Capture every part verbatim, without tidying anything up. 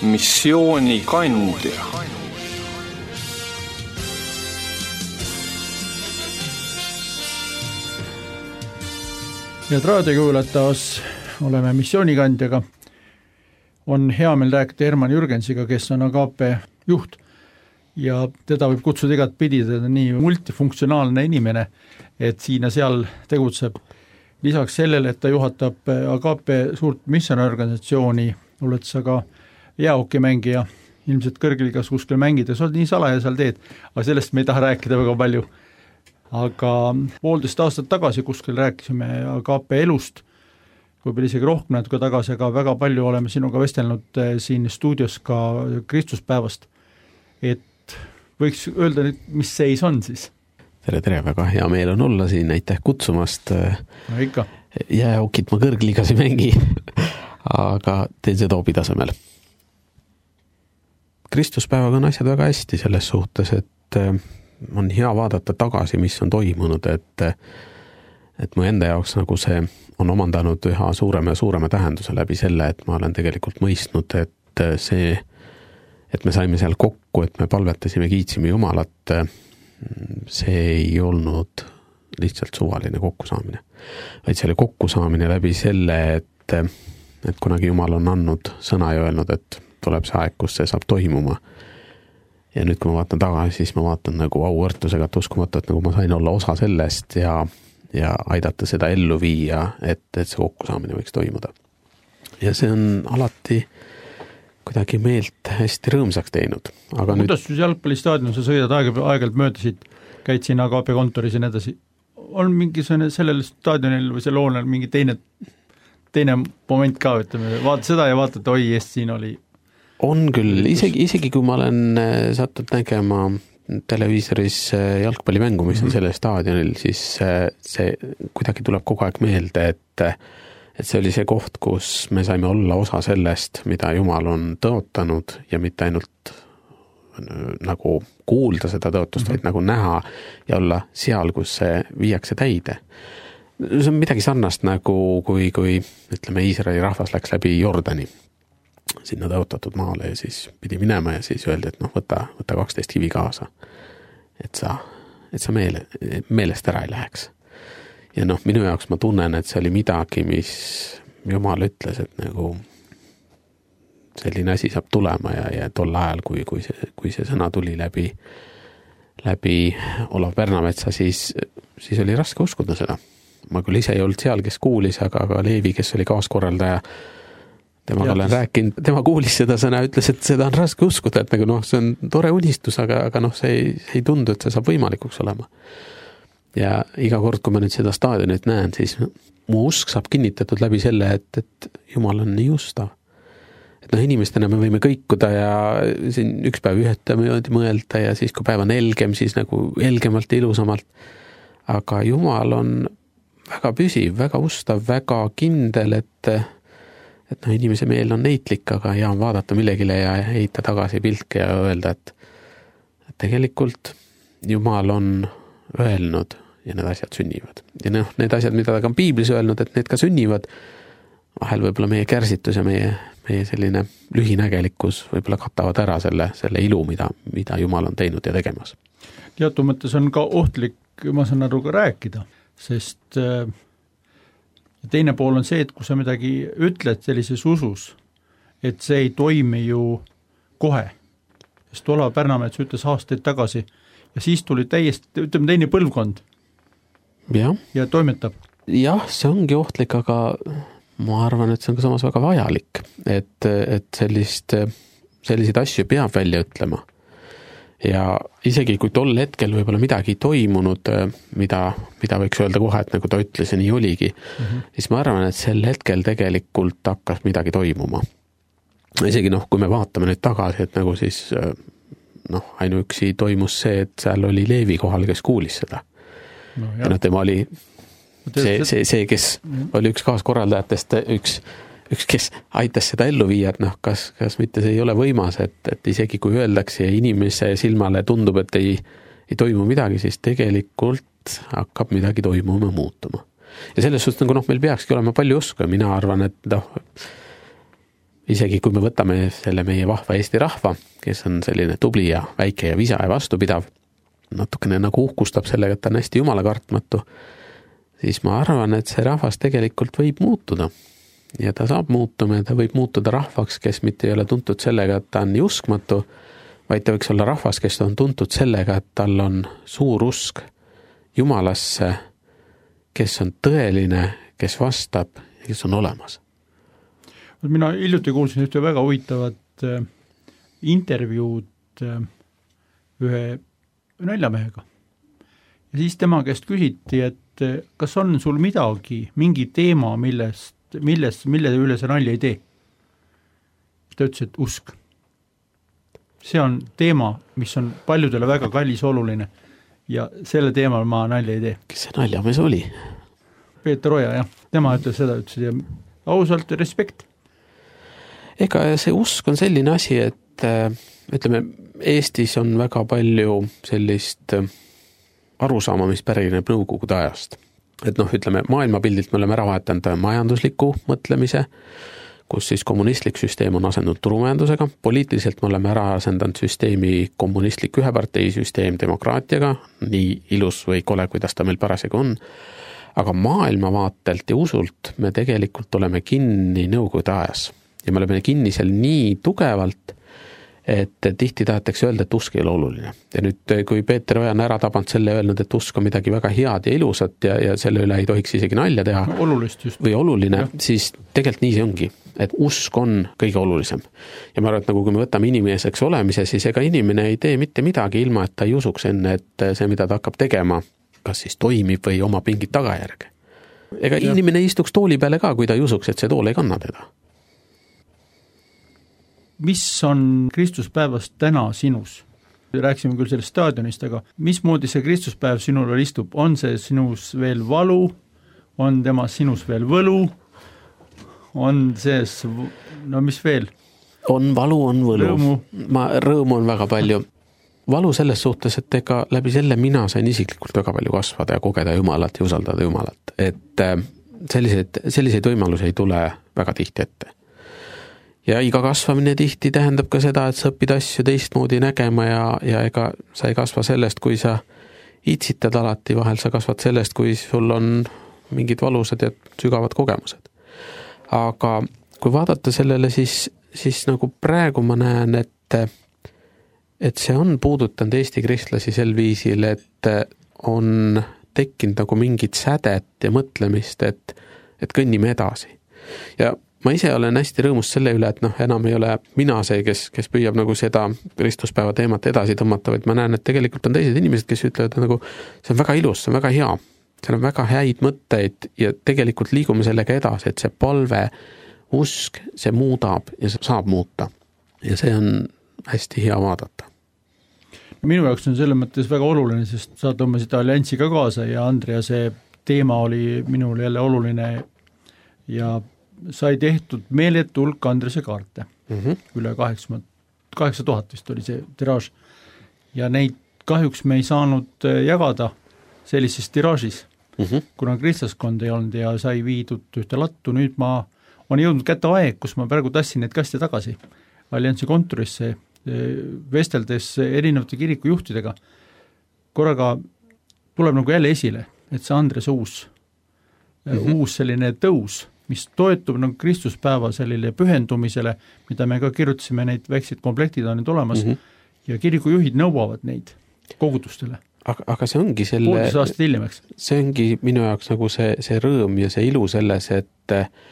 missioonikandja. Head raadiokuulajad, taas oleme missioonikandjaga. On hea meil rääkida Herman Jürgensiga, kes on Agape juht ja teda võib kutsuda igat pidi, teda nii multifunktsionaalne inimene, et siin ja seal tegutseb. Lisaks sellele, et ta juhatab Agape suurt missiooniorganisatsiooni, oled sa ka jäähokimängija, ilmselt kõrgligas kuskil mängida, sa oled nii salaja seal teed, aga sellest me ei taha rääkida väga palju. Aga poolteist aastat tagasi kuskil rääkisime Agape elust, võib-olla isegi rohkem natuke tagasi, aga väga palju oleme sinuga vestelnud siin stuudios ka Kristuspäevast, et võiks öelda, mis seis on siis? Tere, tere, väga hea meel on olla siin, aitäh kutsumast. No ikka. Jäähokit ma kõrgligas ei mängi, aga teen seda hoobi tasemel. Kristuspäevaga on asjad väga hästi selles suhtes, et on hea vaadata tagasi, mis on toimunud, et, et mu enda jaoks nagu see on omandanud üha suurema ja suurema tähenduse läbi selle, et ma olen tegelikult mõistnud, et see, et me saime seal kokku, et me palvetasime, kiitsime Jumalat, see ei olnud lihtsalt suvaline kokkusaamine. Vaid see oli kokkusaamine läbi selle, et, et kunagi Jumal on andnud sõna ja öelnud, et tuleb see aeg, kus see saab toimuma. Ja nüüd, kui ma vaatan tagasi, siis ma vaatan nagu auvõrtusega, et uskumatu, et nagu ma sain olla osa sellest ja, ja aidata seda ellu viia, et, et see kokkusaamine võiks toimuda. Ja see on alati kuidagi meelt hästi rõõmsaks teinud. Aga kuidas nüüd... jalgpallistaadion, sa sõidad aeg-aegalt möödasid, käid siin Agape kontoris ja nii edasi. On mingi sellel staadionil või selle hoonel mingi teine, teine moment ka, ütleme, vaata seda ja vaata, et oi, yes, siin oli... On küll, isegi, isegi kui ma olen sattud nägema televiisoris jalgpallimängu, mis on sellel staadionil, siis see kuidagi tuleb kogu aeg meelde, et, et see oli see koht, kus me saime olla osa sellest, mida Jumal on tõotanud ja mitte ainult nagu kuulda seda tõotust, mm-hmm. vaid nagu näha ja olla seal, kus see viiakse täide. See on midagi sarnast nagu, kui, kui ütleme, Iisraeli rahvas läks läbi Jordani sinna tõotatud maale ja siis pidi minema ja siis öeldi, et noh, võta, võta kaksteist kivi kaasa, et sa, et sa meele, meelest ära ei läheks. Ja noh, minu jaoks ma tunnen, et see oli midagi, mis Jumal ütles, et nagu selline asi saab tulema ja, ja tol ajal, kui, kui, see, kui see sõna tuli läbi, läbi Olav Pärnametsa, siis, siis oli raske uskuda seda. Ma küll ise ei olnud seal, kes kuulis, aga, aga Leevi, kes oli kaaskorraldaja, temaga olen rääkinud, tema kuulis seda sõna, ütles, et seda on raske uskuda, et nagu noh, see on tore unistus, aga, aga noh, see ei, see ei tundu, et see saab võimalikuks olema. Ja iga kord, kui ma nüüd seda staadionit näen, siis mu usk saab kinnitatud läbi selle, et, et Jumal on nii ustav. Et noh, inimestena me võime kõikuda ja siin üks päev üheta mõelda ja siis kui päev on helgem, siis nagu helgemalt ja ilusamalt. Aga Jumal on väga püsiv, väga ustav, väga kindel, et et noh, inimese meel on neitlik, aga hea on vaadata millegile ja heita tagasi pilke ja öelda, et, et tegelikult Jumal on öelnud ja need asjad sünnivad. Ja noh, need asjad, mida ta ka on Piiblis öelnud, et need ka sünnivad, vahel võib-olla meie kärsitus ja meie, meie selline lühinägelikkus võib-olla katavad ära selle, selle ilu, mida, mida Jumal on teinud ja tegemas. Teatud mõttes on ka ohtlik, ma saan aru, ka rääkida, sest ja teine pool on see, et kui sa midagi ütled sellises usus, et see ei toimi ju kohe. Sest Olav Pärnamets ütles aastaid tagasi ja siis tuli täiesti, ütleme, teine põlvkond ja, ja toimetab. Jah, see ongi ohtlik, aga ma arvan, et see on ka samas väga vajalik, et, et sellist, selliseid asju peab välja ütlema. Ja isegi kui tol hetkel võib-olla midagi ei toimunud, mida, mida võiks öelda kohe, et nagu ta ütles ja nii oligi, mm-hmm. siis ma arvan, et sel hetkel tegelikult hakkas midagi toimuma. Isegi noh, kui me vaatame nüüd tagasi, et nagu siis noh, ainuüksi toimus see, et seal oli Leevi kohal, kes kuulis seda. No, ja noh, tema oli see, see, see, kes mm-hmm. oli üks kaaskorraldajatest, üks üks, kes aitas seda ellu viia, et noh, kas, kas mitte see ei ole võimas, et, et isegi kui öeldakse ja inimese silmale tundub, et ei, ei toimu midagi, siis tegelikult hakkab midagi toimuma, muutuma. Ja selles suhtes nagu noh, meil peakski olema palju usku ja mina arvan, et noh, isegi kui me võtame selle meie vahva Eesti rahva, kes on selline tubli ja väike ja visa ja vastupidav, natukene nagu uhkustab sellega, et ta on hästi jumalakartmatu, siis ma arvan, et see rahvas tegelikult võib muutuda. Ja ta saab muutuma ja ta võib muutuda rahvaks, kes mitte ei ole tuntud sellega, et ta on nii uskmatu, vaid ta võiks olla rahvas, kes on tuntud sellega, et tal on suur usk Jumalasse, kes on tõeline, kes vastab ja kes on olemas. Mina hiljuti kuulsin ühte väga huvitavat äh, intervjuud äh, ühe näljamehega. Ja siis tema käest küsiti, et äh, kas on sul midagi, mingi teema, millest, millest, mille üle sa nalja ei tee? Ta ütles, et usk. See on teema, mis on paljudele väga kallis oluline ja selle teemal ma nalja ei tee. Kes see naljamees oli? Peeter Oja, jah. Tema ütles seda, ütles ja ausalt respekt. Ega see usk on selline asi, et ütleme, Eestis on väga palju sellist arusaama, mis pärineb nõukogude ajast. Et noh, ütleme, maailmapildilt me oleme ära vahetanud majandusliku mõtlemise, kus siis kommunistlik süsteem on asendunud turumajandusega, poliitiliselt me oleme ära asendanud süsteemi kommunistlik üheparteisüsteem demokraatiaga, nii ilus või kole, kuidas ta meil parasjagu on, aga maailmavaatelt ja usult me tegelikult oleme kinni nõukogude ajas. Ja me oleme kinni seal nii tugevalt, et tihti tahetakse öelda, et usk ei ole oluline. Ja nüüd, kui Peeter Oja on ära tabanud selle öelnud, et usk on midagi väga head ja ilusat ja, ja selle üle ei tohiks isegi nalja teha no, olulist just. Või oluline, ja. Siis tegelikult nii see ongi, et usk on kõige olulisem. Ja ma arvan, et nagu kui me võtame inimeseks olemise, siis ega inimene ei tee mitte midagi ilma, et ta ei usuks enne, et see, mida ta hakkab tegema, kas siis toimib või omab mingit tagajärge. Ega ja. Inimene istuks tooli peale ka, kui ta ei usuks, et see tool ei kanna teda. Mis on Kristuspäevast täna sinus? Rääksime küll sellest staadionist, aga mismoodi see Kristuspäev sinul veel istub? On see sinus veel valu? On tema sinus veel võlu? On sees, no mis veel? On valu, on võlu. Rõõmu. Ma, rõõmu on väga palju. Valu selles suhtes, et ega läbi selle mina sain isiklikult väga palju kasvada ja kogeda Jumalat ja usaldada Jumalat. Et selliseid, selliseid võimalusi ei tule väga tihti ette. Ja iga kasvamine tihti tähendab ka seda, et sa õpid asju teistmoodi nägema ja, ja ega sa ei kasva sellest, kui sa itsitad alati, vahel sa kasvad sellest, kui sul on mingid valusad ja sügavad kogemused. Aga kui vaadata sellele, siis, siis nagu praegu ma näen, et, et see on puudutanud Eesti kristlasi sel viisil, et on tekkinud nagu mingit sädet ja mõtlemist, et, et kõnnime edasi. Ja ma ise olen hästi rõõmus selle üle, et noh, enam ei ole mina see, kes, kes püüab nagu seda Kristuspäeva teemat edasi tõmmata, vaid ma näen, et tegelikult on teised inimesed, kes ütlevad, et nagu see on väga ilus, see on väga hea, seal on väga häid mõtteid ja tegelikult liigume sellega edasi, et see palve, usk, see muudab ja see saab muuta. Ja see on hästi hea vaadata. Minu jaoks on selle mõttes väga oluline, sest sa tõmbasid alliansi ka kaasa ja Andrea, see teema oli minul jälle oluline ja sai tehtud meeletu hulk Andrese kaarte. Mm-hmm. Üle kaheksa tuhat vist oli see tiraaž. Ja neid kahjuks me ei saanud jagada sellises tiraažis, mm-hmm. kuna kristlaskond ei olnud ja sai viidud ühte lattu. Nüüd ma on jõudnud kätte aeg, kus ma praegu tassin need kaste tagasi alliansi kontorisse, vesteldes erinevate kirikujuhtidega. Korraga tuleb nagu jälle esile, et see Andrese uus, mm-hmm. uus selline tõus, mis toetub nagu Kristuspäeva sellile pühendumisele, mida me ka kirjutasime, neid väikseid komplektid on nüüd olemas, mm-hmm. ja kirikujuhid nõuavad neid kogudustele. Aga, aga see ongi selle... Pooldes aastat hiljemaks. See ongi minu jaoks nagu see, see rõõm ja see ilu selles, et,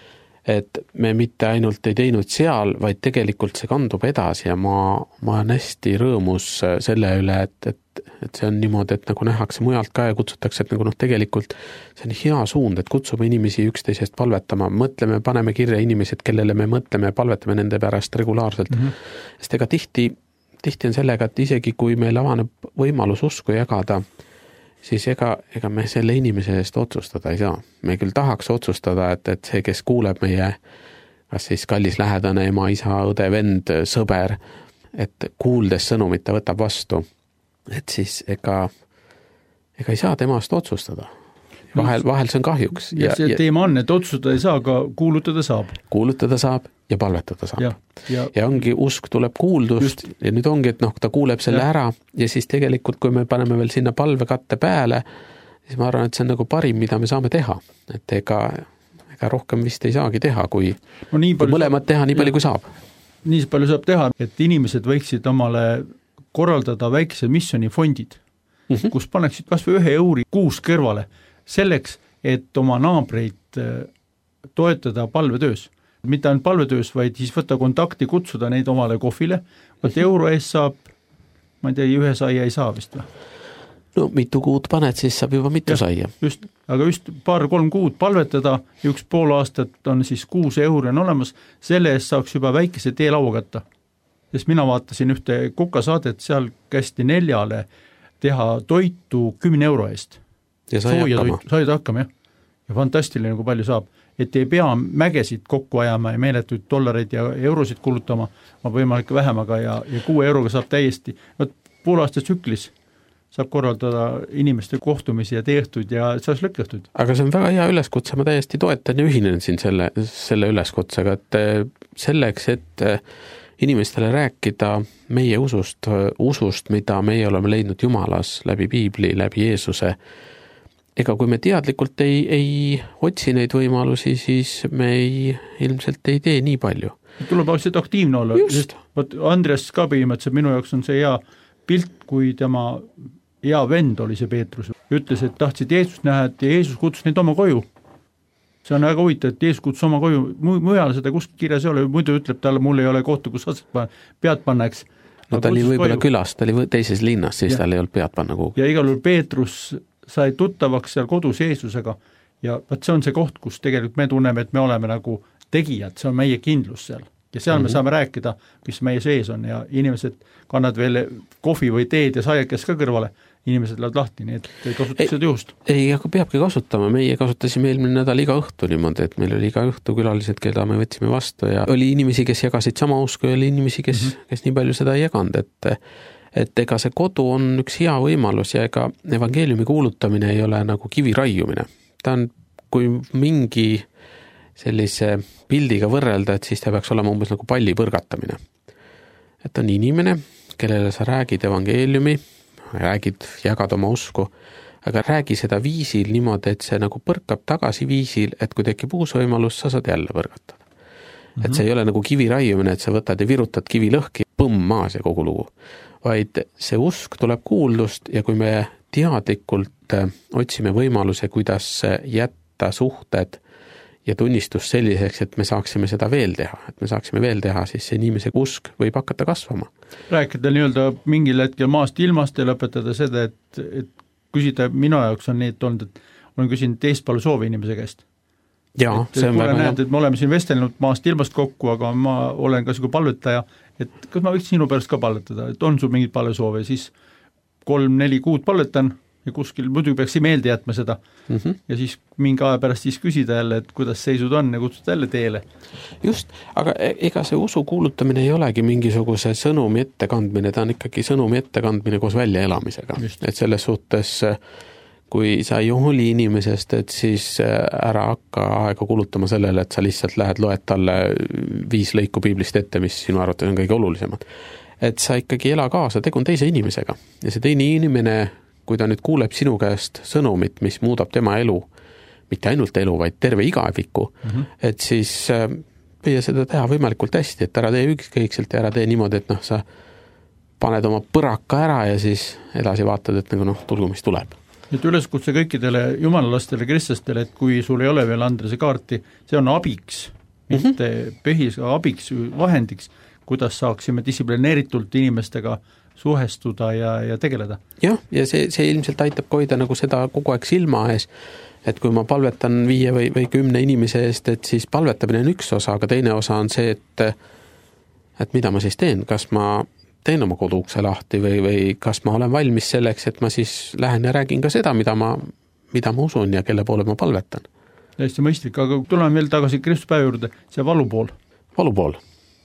et me mitte ainult ei teinud seal, vaid tegelikult see kandub edasi ja ma, ma olen hästi rõõmus selle üle, et, et, et see on niimoodi, et nagu nähakse mujalt ka ja kutsutakse, et nagu noh, tegelikult see on hea suund, et kutsume inimesi üksteisest palvetama, mõtleme, paneme kirja inimesed, kellele me mõtleme ja palvetame nende pärast regulaarselt. Mm-hmm. Sest ega tihti, tihti on sellega, et isegi kui meil avaneb võimalus usku jagada, siis ega, ega me selle inimese eest otsustada ei saa. Me küll tahaks otsustada, et, et see, kes kuuleb meie, kas siis kallis lähedane, ema, isa, õde, vend, sõber, et kuuldes sõnumit ta võtab vastu, et siis ega, ega ei saa temast otsustada. vahel, vahel see on kahjuks. Ja, ja see ja, teema on, et otsustada ei saa, aga kuulutada saab. Kuulutada saab ja palvetada saab. Ja, ja, ja ongi, usk tuleb kuuldust just. Ja nüüd ongi, et noh, ta kuuleb selle ja. ära ja siis tegelikult, kui me paneme veel sinna palvekatte pääle, siis ma arvan, et see on nagu parim, mida me saame teha. Et ega, ega rohkem vist ei saagi teha, kui, no, kui mõlemad teha nii palju, kui saab. Nii palju saab teha, et inimesed võiksid omale korraldada väikese missionifondid, mm -hmm. kus paneksid kas või ühe euri kuus kõrvale selleks, et oma naabreid toetada palvetöös. Mitte ainult palvetöös, vaid siis võtta kontakti, kutsuda neid omale kohvile, võtta euro eest saab, ma ei tea, ühe saia ei saa vist või? No mitu kuud paned, siis saab juba mitu ja, saia. Just, aga just paar-kolm kuud palvetada ja üks pool aastat on siis kuus euri on olemas, selle eest saaks juba väikese teelaua katta. Sest mina vaatasin ühte kukasaadet, seal kästi neljale teha toitu kümne euro eest. Ja sai Sooja hakkama. Toitu, sai hakkama, jah. Ja fantastiline, kui palju saab. Et ei pea mägesid kokku ajama ja meeletuid dollareid ja eurosid kulutama, ma võimalik vähemaga ja, ja kuue euroga saab täiesti, võt pool aasta tsüklis saab korraldada inimeste kohtumisi ja teehtud ja saas lõkkehtud. Aga see on väga hea üleskutse, ma täiesti toetan ja ühinen siin selle, selle üleskutsega, et selleks, et inimestele rääkida meie usust, usust, mida meie oleme leidnud Jumalas läbi Piibli, läbi Jeesuse. Ega kui me teadlikult ei, ei otsi neid võimalusi, siis me ei, ilmselt ei tee nii palju. Tuleb lihtsalt aktiivne olla. Just. Andres ka põhimõtteliselt, minu jaoks on see hea pilt, kui tema hea vend oli see Peetrus. Ütles, et tahtsid Jeesust näha, et Jeesus kutsus neid oma koju. See on väga huvitav, et Jeesus kutsus oma koju, mujal seda kuskil kirjas ei ole, muidu ütleb talle, mul ei ole kohta, kus pead panna, eks. No ta oli võib-olla külas, ta oli teises linnas, siis ja. tal ei olnud pead panna kuhugi. Ja igal juhul Peetrus sai tuttavaks seal kodus Jeesusega ja vaat see on see koht, kus tegelikult me tunneme, et me oleme nagu tegijad, see on meie kindlus seal. Ja seal mm-hmm. me saame rääkida, mis meie sees on ja inimesed kannad veel kohvi või teed ja saiakes ka kõrvale. Inimesed lähevad lahti, nii et ei kasuta seda juhust. Ei, aga peabki kasutama. Meie kasutasime eelmine nädal iga õhtu niimoodi, et meil oli iga õhtu külalised, keda me võtsime vastu ja oli inimesi, kes jagasid sama usku ja oli inimesi, kes, mm-hmm. kes nii palju seda ei jaganud, et, et ega see kodu on üks hea võimalus ja ega evangeeliumi kuulutamine ei ole nagu kivi raiumine. Ta on, kui mingi sellise pildiga võrrelda, et siis ta peaks olema umbes nagu palli põrgatamine. Et on inimene, kellele sa räägid evangeeliumi, räägid, jagad oma usku, aga räägi seda viisil niimoodi, et see nagu põrkab tagasi viisil, et kui tekib uus võimalus, sa saad jälle põrgatada. Mm-hmm. Et see ei ole nagu kivi raiumine, et sa võtad ja virutad kivi lõhki, põmm maas ja kogu lugu. Vaid see usk tuleb kuuldust ja kui me teadlikult otsime võimaluse, kuidas jätta suhted ja tunnistus selliseks, et me saaksime seda veel teha, et me saaksime veel teha, siis see inimese usk võib hakata kasvama. Rääkida nii-öelda mingil hetkel maast ilmast ja lõpetada seda, et, et küsida, minu jaoks on nii, et olnud, et olen küsinud teist palju soovi inimese käest. Jaa, et, see on väga näed, et me oleme siin vestelnud maast ilmast kokku, aga ma olen ka siuke palvetaja, et kas ma võiks sinu pärast ka palvetada, et on sul mingid palvesoove, siis kolm-neli kuud palvetan, ja kuskil muidu peaks meelde jätma seda mm-hmm. ja siis mingi aja pärast siis küsida jälle, et kuidas seisud on ja kutsuda jälle teele. Just, aga ega see usu kuulutamine ei olegi mingisuguse sõnumi ettekandmine, ta on ikkagi sõnumi ettekandmine koos väljaelamisega. Just. Et selles suhtes, kui sa ei hooli inimesest, et siis ära hakka aega kulutama sellele, et sa lihtsalt lähed, loed talle viis lõiku piiblist ette, mis sinu arvates on kõige olulisemad. Et sa ikkagi ela kaasa, tegu on teise inimesega ja see teine inimene kui ta nüüd kuuleb sinu käest sõnumit, mis muudab tema elu, mitte ainult elu, vaid terve igaviku, mm-hmm. et siis püüa seda teha võimalikult hästi, et ära tee ükskõikselt ja ära tee niimoodi, et noh, sa paned oma põraka ära ja siis edasi vaatad, et nagu noh, tulgu, mis tuleb. Et üleskutse kõikidele jumalalastele, kristlastele, et kui sul ei ole veel Andrese kaarti, see on abiks, mitte mm-hmm. põhis, abiks, vahendiks, kuidas saaksime distsiplineeritult inimestega suhestuda ja, ja tegeleda. Jah, ja see, see ilmselt aitab koida nagu seda kogu aeg silma ees, et kui ma palvetan viie või, või kümne inimese eest, et siis palvetamine on üks osa, aga teine osa on see, et, et mida ma siis teen, kas ma teen oma koduukse lahti või, või kas ma olen valmis selleks, et ma siis lähen ja räägin ka seda, mida ma, mida ma usun ja kelle poole ma palvetan. Täiesti mõistlik, aga tuleme veel tagasi Kristuspäeva juurde, see valupool. Valupool.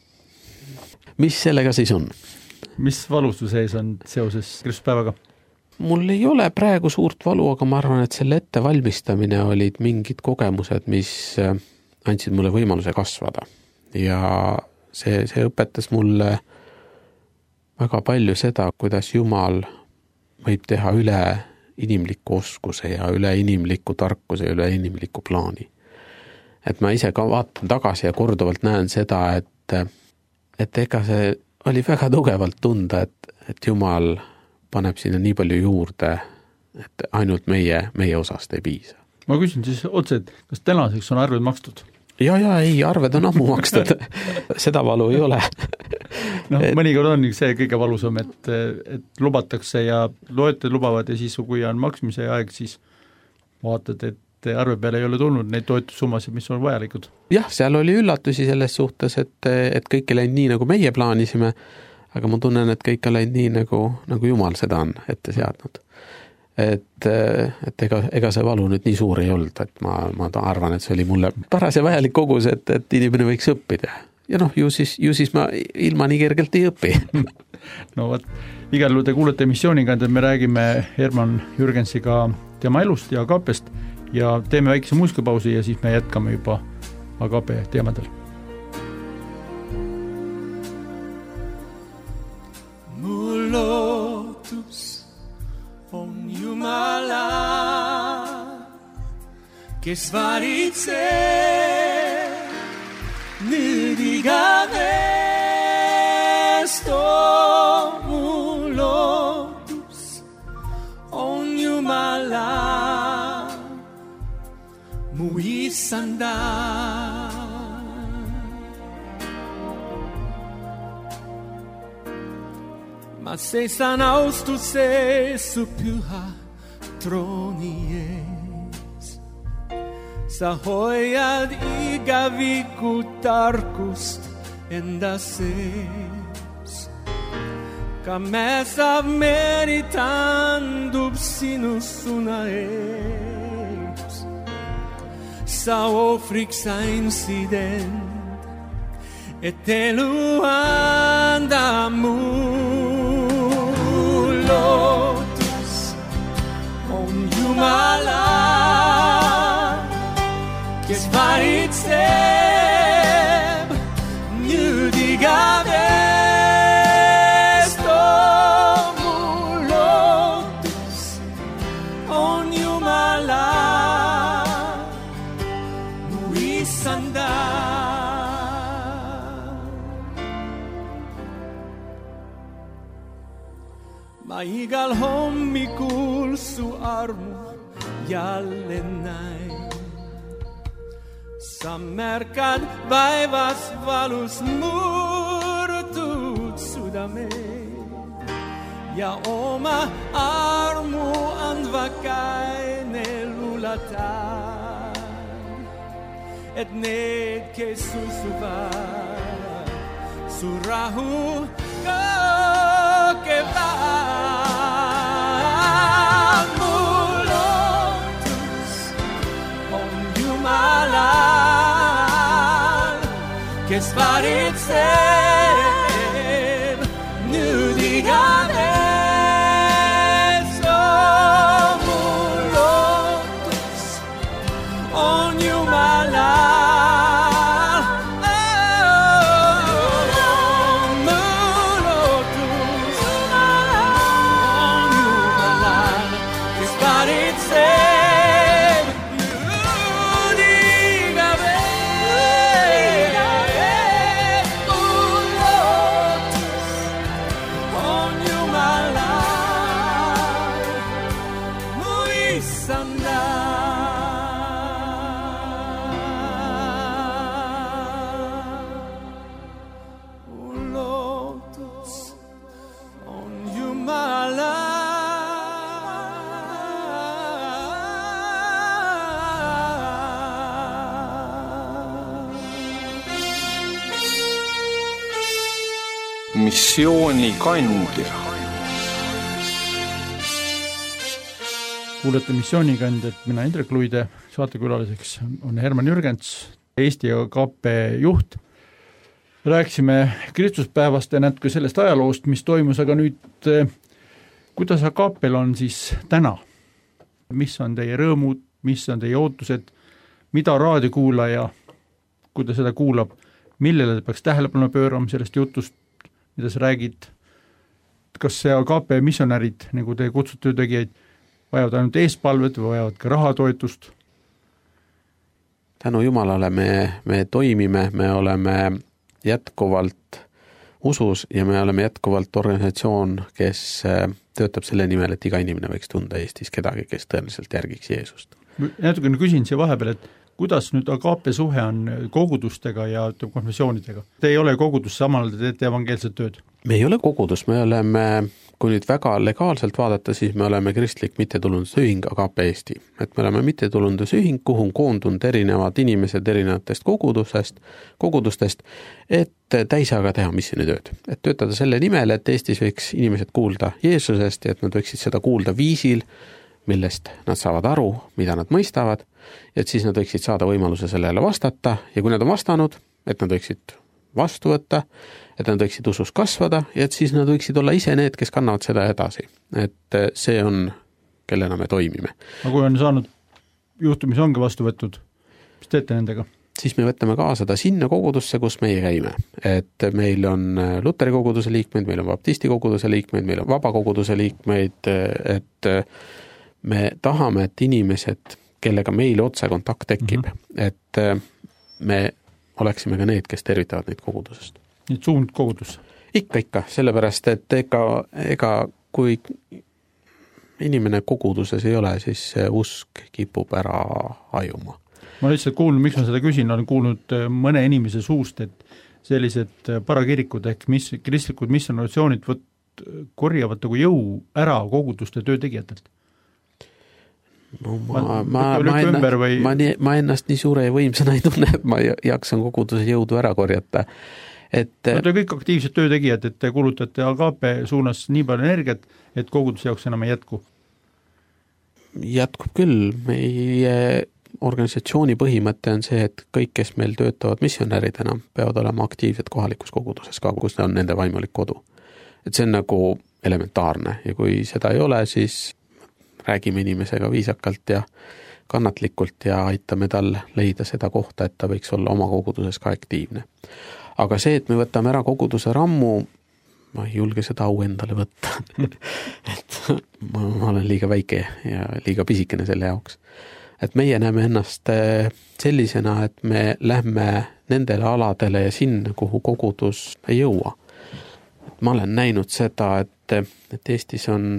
Mis sellega siis on? Mis valustu sees on seoses Kristuspäevaga? mul ei ole praegu suurt valu, aga ma arvan, et selle ettevalmistamine olid mingid kogemused, mis andsid mulle võimaluse kasvada. Ja see, see õpetas mulle väga palju seda, kuidas Jumal võib teha üle inimliku oskuse ja üle inimliku tarkuse ja üle inimliku plaani. Et ma ise ka vaatan tagasi ja korduvalt näen seda, et, et ega see oli väga tugevalt tunda, et, et Jumal paneb sinna nii palju juurde, et ainult meie, meie osast ei piisa. Ma küsin siis otse, et kas tänaseks on arved makstud? Ja, ja ei, arved on ammu makstud. Seda valu ei ole. No, et... mõnikord on see kõige valusam, et, et lubatakse ja loeted lubavad ja siis, kui on maksmise aeg, siis vaatad, et arve peale ei ole tulnud neid toetussummasid, mis on vajalikud. Jah, seal oli üllatusi selles suhtes, et, et kõik ei läinud nii, nagu meie plaanisime, aga ma tunnen, et kõik ei läinud nii, nagu, nagu Jumal seda on ette seadnud. Et, et ega, ega see valu nüüd nii suur ei olnud, et ma, ma arvan, et see oli mulle paras ja vajalik kogus, et, et inimene võiks õppida. Ja noh, ju siis, ju siis ma ilma nii kergelt ei õpi. No võt, igal juhul te kuulete emissiooniga, et me räägime Herman Jürgensiga tema elust ja Agapest ja teeme väikese muusikapausi ja siis me jätkame juba Agape teemadel. Mu lootus on Jumala, kes varitseb nüüd igavest. Oh, mu lootus on Jumala, mu isanda. Ma seisan austuses su pyhä trooni ees. Sa hoiad igaviku tarkust enda sees. Ka mässä meritandub sinu suna ees. Sa ohvriks sain sidend, et elu anda mu. Lootus on Jumala, kes varitseb nüüd igavest. Oh, mu lootus on Jumala, mu isanda. Ma igal hommikul su armu jälle näin. Sa märkad vaevas valus murtud südame ja oma armu andva käine lulatad, et need, kes usuvad, su rahu kogevad. Mu lootus on Jumalal, kes varitseb nüüd igavest. Oh, mu lootus on Jumalal. Missioonikandja. Kuulete missioonikandjat, mina Indrek Luide, saatekülaliseks on Herman Jürgens, Eesti Agape juht. Rääkisime Kristuspäevast ja natuke sellest ajaloost, mis toimus, aga nüüd kuidas Agapel on siis täna? Mis on teie rõõmud, mis on teie ootused, mida raadiokuulaja, kui ta seda kuulab, millele ta peaks tähelepanu pöörama sellest jutust, mida sa räägid, kas see Agape missionärid, nagu te kutsute töötegijaid, vajavad ainult eespalvet või vajavad ka rahatoetust? Tänu Jumalale me, me toimime, me oleme jätkuvalt usus ja me oleme jätkuvalt organisatsioon, kes töötab selle nimel, et iga inimene võiks tunda Eestis kedagi, kes tõenäoliselt järgiks Jeesust. Natukene küsin siia vahepeal, et kuidas nüüd Agape suhe on kogudustega ja konfessioonidega? Te ei ole kogudus, samal te teete evangeelset tööd? Me ei ole kogudus, me oleme, kui nüüd väga legaalselt vaadata, siis me oleme kristlik mittetulundusühing Agape Eesti. Et me oleme mittetulundusühing, kuhu on koondunud erinevad inimesed erinevatest kogudusest, kogudustest, et täisaga teha missioonitööd. Et töötada selle nimel, et Eestis võiks inimesed kuulda Jeesusest ja et nad võiksid seda kuulda viisil, millest nad saavad aru, mida nad mõistavad, et siis nad võiksid saada võimaluse sellele vastata ja kui nad on vastanud, et nad võiksid vastu võtta, et nad võiksid usus kasvada ja et siis nad võiksid olla ise need, kes kannavad seda edasi. Et see on, kellena me toimime. Aga kui on saanud juhtum, mis ongi vastu võttud, mis teete nendega? Siis me võtame kaasa ta sinna kogudusse, kus meie käime. Et meil on Luteri koguduse liikmeid, meil on Baptisti koguduse liikmeid, meil on vabakoguduse liikmeid, et me tahame, et inimesed, kellega meil otse kontakt tekib, mm-hmm. et me oleksime ka need, kes tervitavad neid kogudusest. Nüüd suund kogudus? Ikka, ikka, sellepärast, et ega, ega kui inimene koguduses ei ole, siis usk kipub ära hajuma. Ma lihtsalt kuulnud, miks ma seda küsin, olen kuulnud mõne inimese suust, et sellised parakirikud ehk mis, kristlikud missionisatsioonid võt, korjavad nagu jõu ära koguduste töötegijatelt. No, ma, ma, ma, ma, ennast, või... ma, ma ennast nii suure ja võimsana ei tunne, et ma jaksan koguduse jõudu ära korjata. Et, no te kõik aktiivsed töötegijad, et te kulutate Agape suunas nii palju energiat, et koguduse jaoks enam ei jätku? Jätkub küll. Meie organisatsiooni põhimõte on see, et kõik, kes meil töötavad missionäridena, peavad olema aktiivsed kohalikus koguduses ka, kus on nende vaimulik kodu. Et see on nagu elementaarne ja kui seda ei ole, siis räägime inimesega viisakalt ja kannatlikult ja aitame tal leida seda kohta, et ta võiks olla oma koguduses ka aktiivne. Aga see, et me võtame ära koguduse rammu, ma ei julge seda au endale võtta. et ma, ma olen liiga väike ja liiga pisikene selle jaoks. Et meie näeme ennast sellisena, et me lähme nendele aladele ja sinna, kuhu kogudus ei jõua. Ma olen näinud seda, et, et Eestis on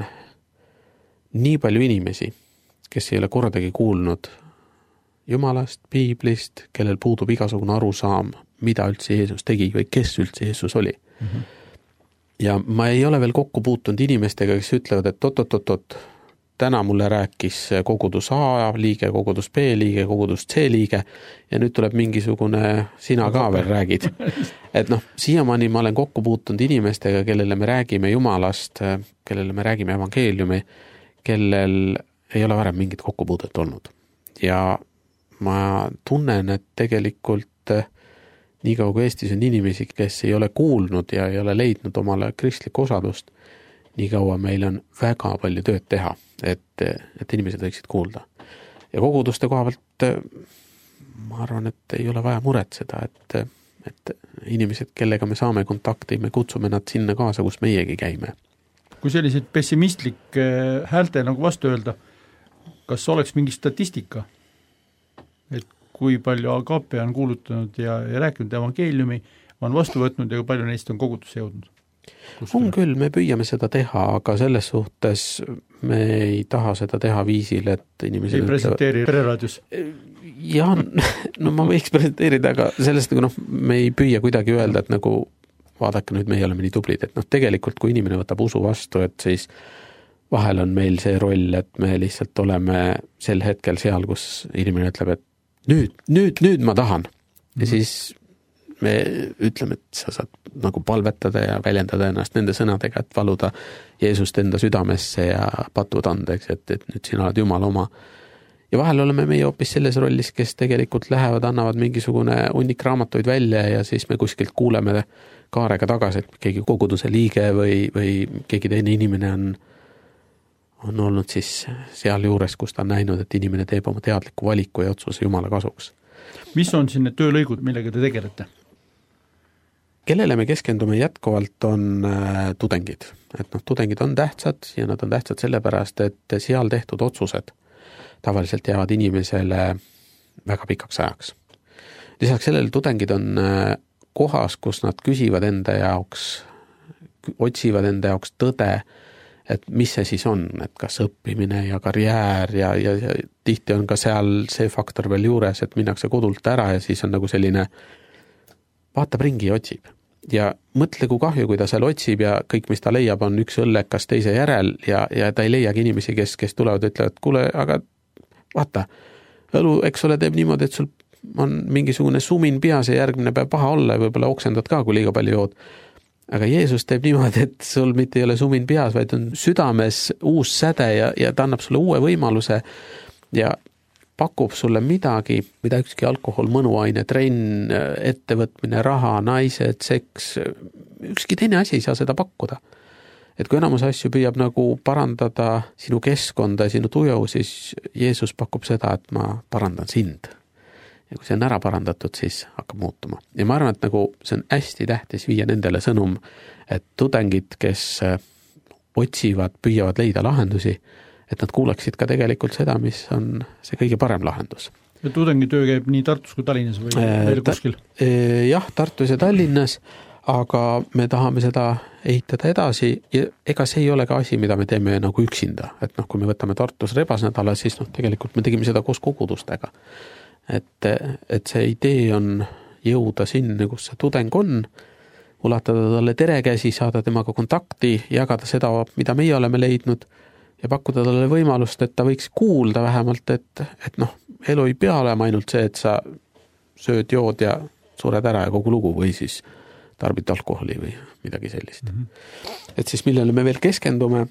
nii palju inimesi, kes ei ole kordagi kuulnud Jumalast, Piiblist, kellel puudub igasugune arusaam, mida üldse Jeesus tegi või kes üldse Jeesus oli. Mm-hmm. Ja ma ei ole veel kokku puutunud inimestega, kes ütlevad, et oot-oot-oot, täna mulle rääkis kogudus A liige, kogudus B liige, kogudus C liige ja nüüd tuleb mingisugune, sina ka veel räägid. Et noh, siiamaani ma olen kokku puutunud inimestega, kellele me räägime Jumalast, kellele me räägime evangeeliumi, kellel ei ole varem mingit kokkupuudet olnud. Ja ma tunnen, et tegelikult nii kaua kui Eestis on inimesi, kes ei ole kuulnud ja ei ole leidnud omale kristlikku osadust, nii kaua meil on väga palju tööd teha, et, et inimesed võiksid kuulda. Ja koguduste koha pealt ma arvan, et ei ole vaja muretseda, et, et inimesed, kellega me saame kontakti, me kutsume nad sinna kaasa, kus meiegi käime. Kui selliseid pessimistlik häälte nagu vastu öelda, kas oleks mingi statistika, et kui palju Agape on kuulutanud ja, ja rääkinud evangeeliumi, on vastu võtnud ja kui palju neist on kogudusse jõudnud? On küll, me püüame seda teha, aga selles suhtes me ei taha seda teha viisil, et inimesed ei presenteeri pereraadios? Jah, no ma võiks presenteerida, aga sellest nagu noh, me ei püüa kuidagi öelda, et nagu vaadake nüüd, meie oleme nii tublid, et noh, tegelikult kui inimene võtab usu vastu, et siis vahel on meil see roll, et me lihtsalt oleme sel hetkel seal, kus inimene ütleb, et nüüd, nüüd, nüüd ma tahan. Ja mm-hmm. siis me ütleme, et sa saad nagu palvetada ja väljendada ennast nende sõnadega, et valuda Jeesust enda südamesse ja patud andeks, et, et nüüd sina oled Jumal oma. Ja vahel oleme meie hoopis selles rollis, kes tegelikult lähevad, annavad mingisugune hunnik raamatuid välja ja siis me kuskilt kuuleme kaarega tagasi, et keegi koguduse liige või, või keegi teine inimene on on olnud siis seal juures, kus ta on näinud, et inimene teeb oma teadliku valiku ja otsuse Jumala kasuks. Mis on siin need töölõigud, millega te tegelete? Kellele me keskendume jätkuvalt on äh, tudengid. Et noh, tudengid on tähtsad ja nad on tähtsad sellepärast, et seal tehtud otsused tavaliselt jäävad inimesele väga pikaks ajaks. Lisaks sellele tudengid on äh, kohas, kus nad küsivad enda jaoks, otsivad enda jaoks tõde, et mis see siis on, et kas õppimine ja karjäär ja, ja, ja tihti on ka seal see faktor veel juures, et minnakse kodult ära ja siis on nagu selline vaatab ringi ja otsib. Ja mõtle, kui kahju, kui ta seal otsib ja kõik, mis ta leiab, on üks õllekas teise järel ja, ja ta ei leiagi inimesi, kes, kes tulevad ja ütlevad, kuule, aga vaata, õlu, eks ole, teeb niimoodi, et sul on mingisugune sumin peas ja järgmine päev paha olla ja võib-olla oksendad ka, kui liiga palju jood. Aga Jeesus teeb niimoodi, et sul mitte ei ole sumin peas, vaid on südames uus säde ja, ja ta annab sulle uue võimaluse ja pakub sulle midagi, mida ükski alkohol, mõnuaine, trenn, ettevõtmine, raha, naised, seks, ükski teine asi ei saa seda pakkuda. Et kui enamus asju püüab nagu parandada sinu keskkonda ja sinu tuju, siis Jeesus pakub seda, et ma parandan sind. Ja kui see on ära parandatud, siis hakkab muutuma. Ja ma arvan, et nagu see on hästi tähtis viia nendele sõnum, et tudengid, kes otsivad, püüavad leida lahendusi, et nad kuuleksid ka tegelikult seda, mis on see kõige parem lahendus. Ja tudengitöö käib nii Tartus kui Tallinnas või veel kuskil? Jah, Tartus ja Tallinnas, aga me tahame seda ehitada edasi ja ega see ei ole ka asi, mida me teeme nagu üksinda. Et noh, kui me võtame Tartus rebasnädala, siis noh, tegelikult me tegime seda koos kogudustega. Et, et see idee on jõuda sinna, kus see tudeng on, ulatada talle terekäsi, saada temaga kontakti, jagada seda, mida meie oleme leidnud ja pakkuda talle võimalust, et ta võiks kuulda vähemalt, et, et noh, elu ei pea olema ainult see, et sa sööd, jood ja sured ära ja kogu lugu või siis tarbid alkoholi või midagi sellist. Mm-hmm. Et siis millele me veel keskendume,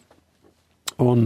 on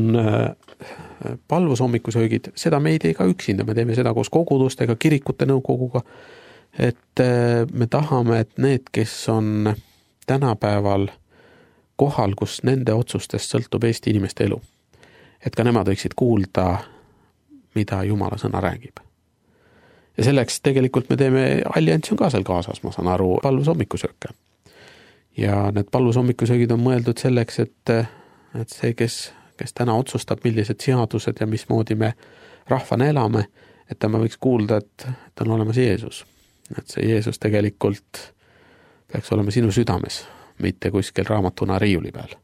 palvushommikusöögid, seda me ei tee ka üksinda, me teeme seda koos kogudustega, kirikute nõukoguga, et me tahame, et need, kes on tänapäeval kohal, kus nende otsustest sõltub Eesti inimeste elu, et ka nemad võiksid kuulda, mida Jumala sõna räägib. Ja selleks tegelikult me teeme, alliansi on ka seal kaasas, ma saan aru, palvushommikusööke. Ja need palvushommikusöögid on mõeldud selleks, et, et see, kes, kes täna otsustab, millised seadused ja mismoodi me rahvana elame, et ta võiks kuulda, et, et on olemas Jeesus. Et see Jeesus tegelikult peaks olema sinu südames, mitte kuskil raamatuna riiuli peal.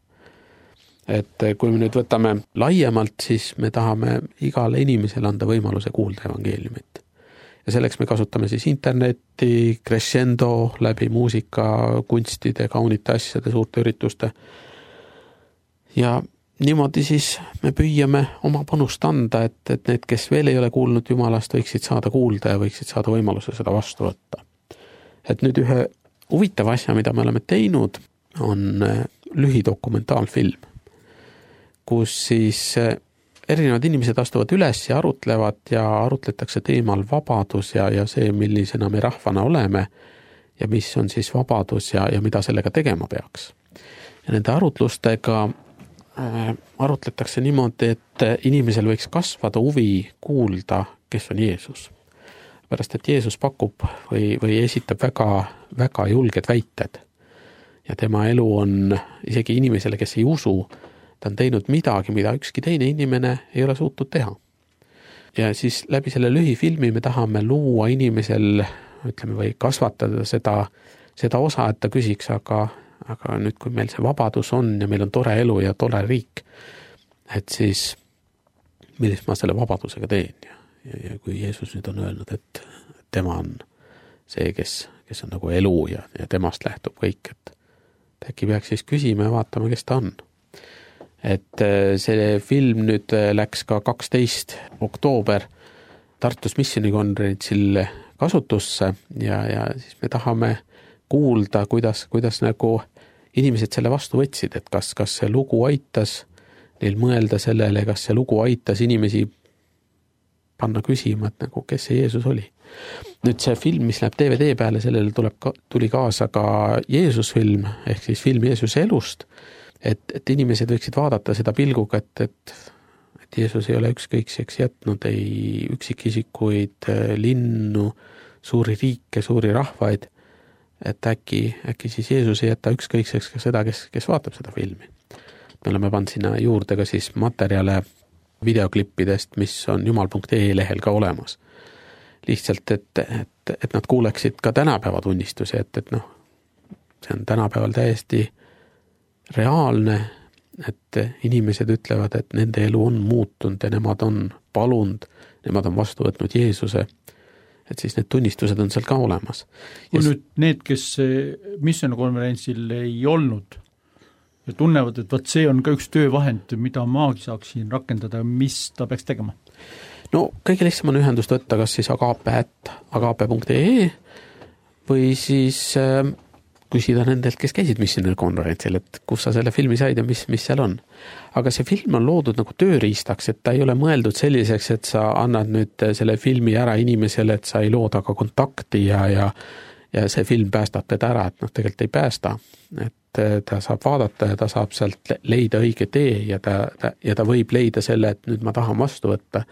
Et kui me nüüd võtame laiemalt, siis me tahame igale inimesele anda võimaluse kuulda evangeeliumit. Ja selleks me kasutame siis internetti, crescendo läbi muusika, kunstide, kaunite asjade, suurte ürituste. Ja niimoodi siis me püüame oma panust anda, et, et need, kes veel ei ole kuulnud Jumalast, võiksid saada kuulda ja võiksid saada võimaluse seda vastu võtta. Et nüüd ühe huvitav asja, mida me oleme teinud, on lühidokumentaalfilm, kus siis erinevad inimesed astuvad üles ja arutlevad ja arutletakse teemal vabadus ja, ja see, millisena me rahvana oleme ja mis on siis vabadus ja, ja mida sellega tegema peaks. Ja nende arutlustega äh, arutletakse niimoodi, et inimesel võiks kasvada huvi kuulda, kes on Jeesus. Pärast, et Jeesus pakub või, või esitab väga, väga julged väited ja tema elu on isegi inimesele, kes ei usu, ta on teinud midagi, mida ükski teine inimene ei ole suutnud teha. Ja siis läbi selle lühifilmi me tahame luua inimesel, ütleme, või kasvatada seda, seda osa, et ta küsiks, aga, aga nüüd, kui meil see vabadus on ja meil on tore elu ja tore riik, et siis millist ma selle vabadusega teen. Ja, ja, ja kui Jeesus nüüd on öelnud, et tema on see, kes, kes on nagu elu ja, ja temast lähtub kõik, et äkki peaks siis küsima ja vaatama, kes ta on. Et see film nüüd läks ka kaksteist oktoober Tartus missionikonverentsil kasutusse ja, ja siis me tahame kuulda, kuidas, kuidas nagu inimesed selle vastu võtsid, et kas, kas see lugu aitas neil mõelda sellele, kas see lugu aitas inimesi panna küsima, et nagu, kes see Jeesus oli. Nüüd see film, mis läheb D V D peale, sellele tuleb ka, tuli kaasa ka Jeesus film, ehk siis film Jeesuse elust. et, et inimesed võiksid vaadata seda pilguga, et, et, et Jeesus ei ole ükskõikseks jätnud ei üksikisikuid, linnu, suuri riike, suuri rahvaid, et äkki, äkki siis Jeesus ei jäta ükskõikseks ka seda, kes, kes vaatab seda filmi. Me oleme pannud sinna juurde ka siis materjale videoklippidest, mis on jumal punkt ee lehel ka olemas. Lihtsalt, et, et, et nad kuuleksid ka tänapäeva tunnistusi, et, et noh, see on tänapäeval täiesti reaalne, et inimesed ütlevad, et nende elu on muutunud ja nemad on palunud, nemad on vastu võtnud Jeesuse, et siis need tunnistused on seal ka olemas. Kui nüüd need, kes missioonikonverentsil ei olnud ja tunnevad, et võt see on ka üks töövahend, mida maagi saaks siin rakendada, mis ta peaks tegema? No kõige lihtsam on ühendust võtta kas siis agape at agape punkt ee või siis äh, küsida nendelt, kes käisid missioonikonverentsil, et kus sa selle filmi said ja mis, mis seal on. Aga see film on loodud nagu tööriistaks, et ta ei ole mõeldud selliseks, et sa annad nüüd selle filmi ära inimesele, et sa ei looda ka kontakti ja, ja, ja see film päästab teda ära, et noh, tegelikult ei päästa. Et ta saab vaadata ja ta saab sealt leida õige tee ja ta, ta, ja ta võib leida selle, et nüüd ma tahan vastu võtta.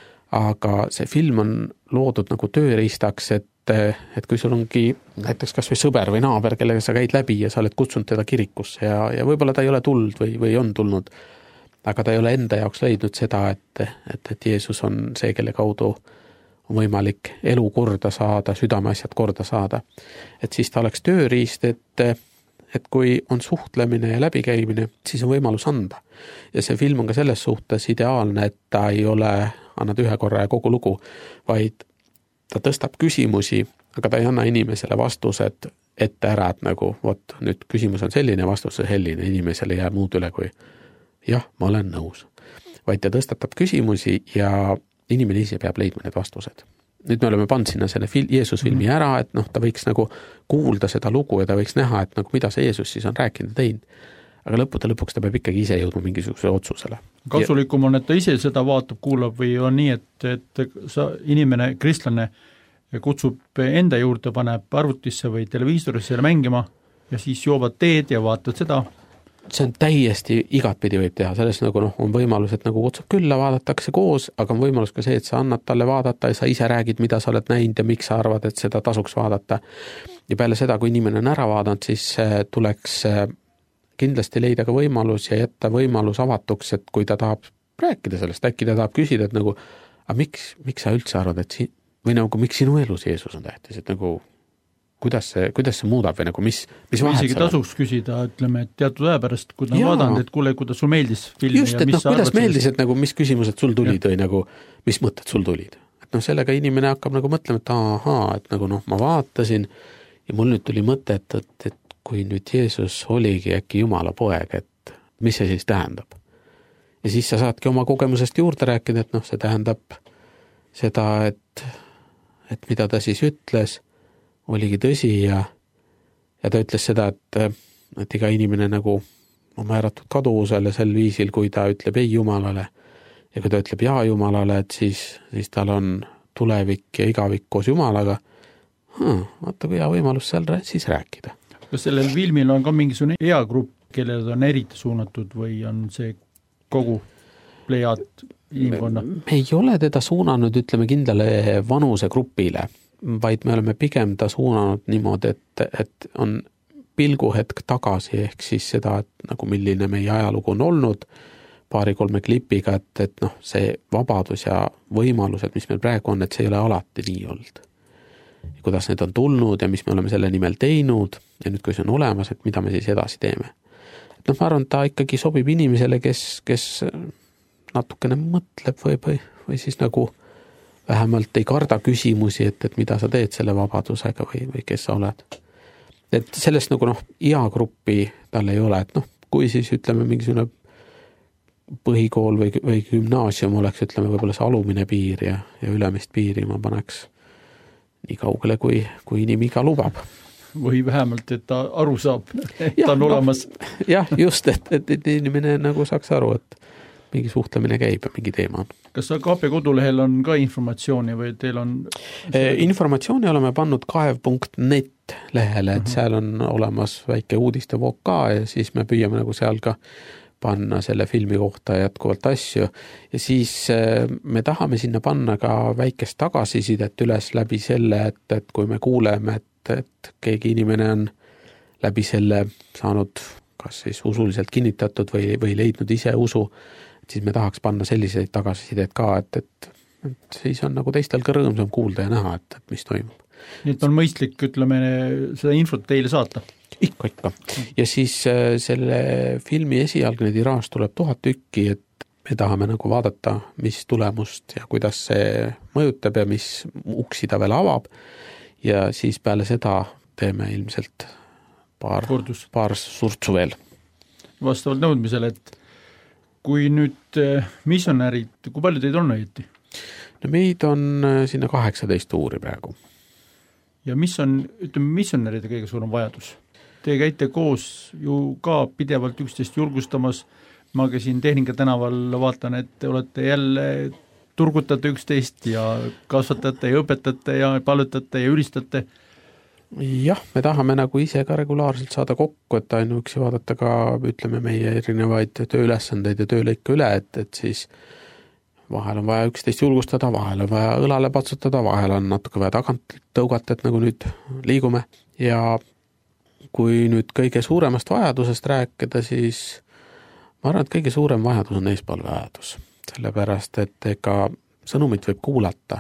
Aga see film on loodud nagu tööriistaks, et, et kui sul ongi näiteks kas või sõber või naaber, kellega sa käid läbi ja sa oled kutsunud teda kirikusse ja, ja võib-olla ta ei ole tulnud või, või on tulnud, aga ta ei ole enda jaoks leidnud seda, et, et, et Jeesus on see, kelle kaudu on võimalik elu korda saada, südameasjad korda saada. Et siis ta oleks tööriist, et, et kui on suhtlemine ja läbikäimine, siis on võimalus anda. Ja see film on ka selles suhtes ideaalne, et ta ei ole annad ühe korra ja kogu lugu, vaid ta tõstab küsimusi, aga ta ei anna inimesele vastused ette ära, et nagu, vot, nüüd küsimus on selline, vastus on selline, inimesele jääb muud üle kui jah, ma olen nõus. Vaid ta tõstatab küsimusi ja inimene ise peab leidma need vastused. Nüüd me oleme pannud sinna selle fil- Jeesus filmi ära, et noh, ta võiks nagu kuulda seda lugu ja ta võiks näha, et nagu mida see Jeesus siis on rääkinud ja teinud. Aga lõppude lõpuks ta peab ikkagi ise jõudma mingisuguse otsusele. Kasulikum on, et ta ise seda vaatab, kuulab või on nii, et, et sa, inimene, kristlane kutsub enda juurde, paneb arvutisse või televiisorisse mängima ja siis joovad teed ja vaatad seda. See on täiesti igatpidi võib teha, selles nagu noh, on võimalus, et nagu kutsub külla, vaadatakse koos, aga on võimalus ka see, et sa annad talle vaadata ja sa ise räägid, mida sa oled näinud ja miks sa arvad, et seda tasuks vaadata. Ja peale seda, kui inimene on ära vaadanud, siis tuleks kindlasti leida ka võimalus ja jätta võimalus avatuks, et kui ta tahab rääkida sellest, äkki ta tahab küsida, et nagu, aga miks, miks sa üldse arvad, et siin, või nagu, miks sinu elus Jeesus on tähtis, et nagu, kuidas see, kuidas see muudab või nagu, mis, mis vahet isegi tasuks küsida, ütleme, et teatud aja pärast, kui ta on vaadanud, et kuule, kuidas sul meeldis filmi just, ja et mis noh, kuidas meeldis, et nagu, mis küsimused sul tulid või nagu, mis mõtted sul tulid. Et noh, sellega inimene hakkab nagu mõtlema, et ahaa, et nagu noh, ma vaatasin ja mul nüüd tuli mõte, et, et, et kui nüüd Jeesus oligi äkki Jumala poeg, et mis see siis tähendab. Ja siis sa saadki oma kogemusest juurde rääkida, et noh, see tähendab seda, et, et mida ta siis ütles, oligi tõsi ja, ja ta ütles seda, et, et iga inimene nagu on määratud kaduvusele sel viisil, kui ta ütleb ei Jumalale ja kui ta ütleb jaa Jumalale, et siis, siis tal on tulevik ja igavik koos Jumalaga. Hm, vaata, kui hea võimalus seal siis rääkida. Kas sellel filmil on ka mingisugune hea grupp, kellele ta on eriti suunatud või on see kogu plejad inimkonna? Me ei ole teda suunanud, ütleme, kindlale vanusegrupile, vaid me oleme pigem ta suunanud niimoodi, et, et on pilguhetk tagasi, ehk siis seda, et nagu milline meie ajalugu on olnud paari-kolme klipiga, et, et noh, see vabadus ja võimalused, mis meil praegu on, et see ei ole alati nii olnud. Ja kuidas need on tulnud ja mis me oleme selle nimel teinud ja nüüd, kui see on olemas, et mida me siis edasi teeme. Et noh, ma arvan, ta ikkagi sobib inimesele, kes, kes natukene mõtleb või, või, või siis nagu vähemalt ei karda küsimusi, et, et mida sa teed selle vabadusega või, või kes sa oled. Et sellest nagu noh, iagruppi tal ei ole, et noh, kui siis ütleme mingisugune põhikool või, või gümnaasium oleks, ütleme võib-olla see alumine piir ja, ja ülemist piiri ma paneks nii kaugele, kui, kui inimiga lubab. Või vähemalt, et ta aru saab, et ja, ta on no, olemas. Jah, just, et, et, et inimene nagu saaks aru, et mingi suhtlemine käib ja mingi teema on. Kas Agape kodulehel on ka informatsiooni või teil on? Informatsiooni oleme pannud kaev punkt net lehele, et seal on olemas väike uudistevoog ka ja siis me püüame nagu seal ka panna selle filmi kohta jätkuvalt asju ja siis me tahame sinna panna ka väikest tagasisidet üles läbi selle, et, et kui me kuuleme, et, et keegi inimene on läbi selle saanud kas siis usuliselt kinnitatud või, või leidnud ise usu, siis me tahaks panna selliseid tagasisidet ka, et, et, et siis on nagu teistel ka rõõmsam kuulda ja näha, et, et mis toimub. Nii et on mõistlik, ütleme, seda infot teile saata? Ikka, ikka. Ja siis selle filmi esialgne tiraaž tuleb tuhat tükki, et me tahame nagu vaadata, mis tulemust ja kuidas see mõjutab ja mis uksi ta veel avab ja siis peale seda teeme ilmselt paar, paar surtsu veel. Vastavalt nõudmisele, et kui nüüd missionärid, kui palju teid on õieti? No meid on sinna kaheksateist uuri praegu. Ja mis on, ütleme, missionäride kõige suurem vajadus? Te käite koos ju ka pidevalt üksteist julgustamas, ma käisin Tehnika tänaval, vaatan, et te olete jälle, turgutate üksteist ja kasvatate ja õpetate ja palvetate ja ülistate. Jah, me tahame nagu ise ka regulaarselt saada kokku, et ainuüksi vaadata ka, ütleme, meie erinevaid tööülesandeid ja töölõike üle, et, et siis vahel on vaja üksteist julgustada, vahel on vaja õlale patsutada, vahel on natuke vaja tagant tõugata, et nagu nüüd liigume ja kui nüüd kõige suuremast vajadusest rääkida, siis ma arvan, et kõige suurem vajadus on eespalvevajadus, sellepärast, et ega sõnumit võib kuulata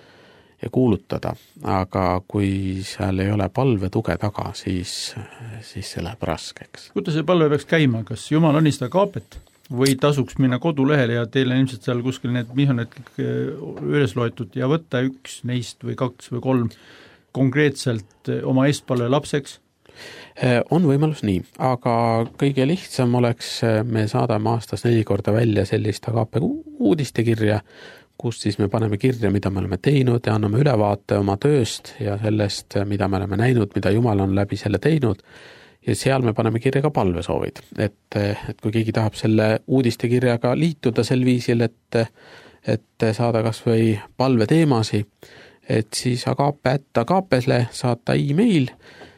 ja kuulutada, aga kui seal ei ole palve tuge taga, siis, siis see läheb raskeks. Kuidas see palve peaks käima, kas Jumal on seda kaapet või tasuks minna kodulehele ja teil on ilmselt seal kuskil need misjonid üles loetud ja võtta üks neist või kaks või kolm konkreetselt oma eespalve lapseks? On võimalus nii, aga kõige lihtsam oleks, me saadame aastas neli korda välja sellist Agape uudistekirja, kus siis me paneme kirja, mida me oleme teinud ja anname ülevaate oma tööst ja sellest, mida me oleme näinud, mida Jumal on läbi selle teinud ja seal me paneme kirja ka palvesoovid, et, et kui keegi tahab selle uudistekirjaga liituda sel viisil, et, et saada kas või palveteemasi, et siis Agape at Agapesle saata e-mail,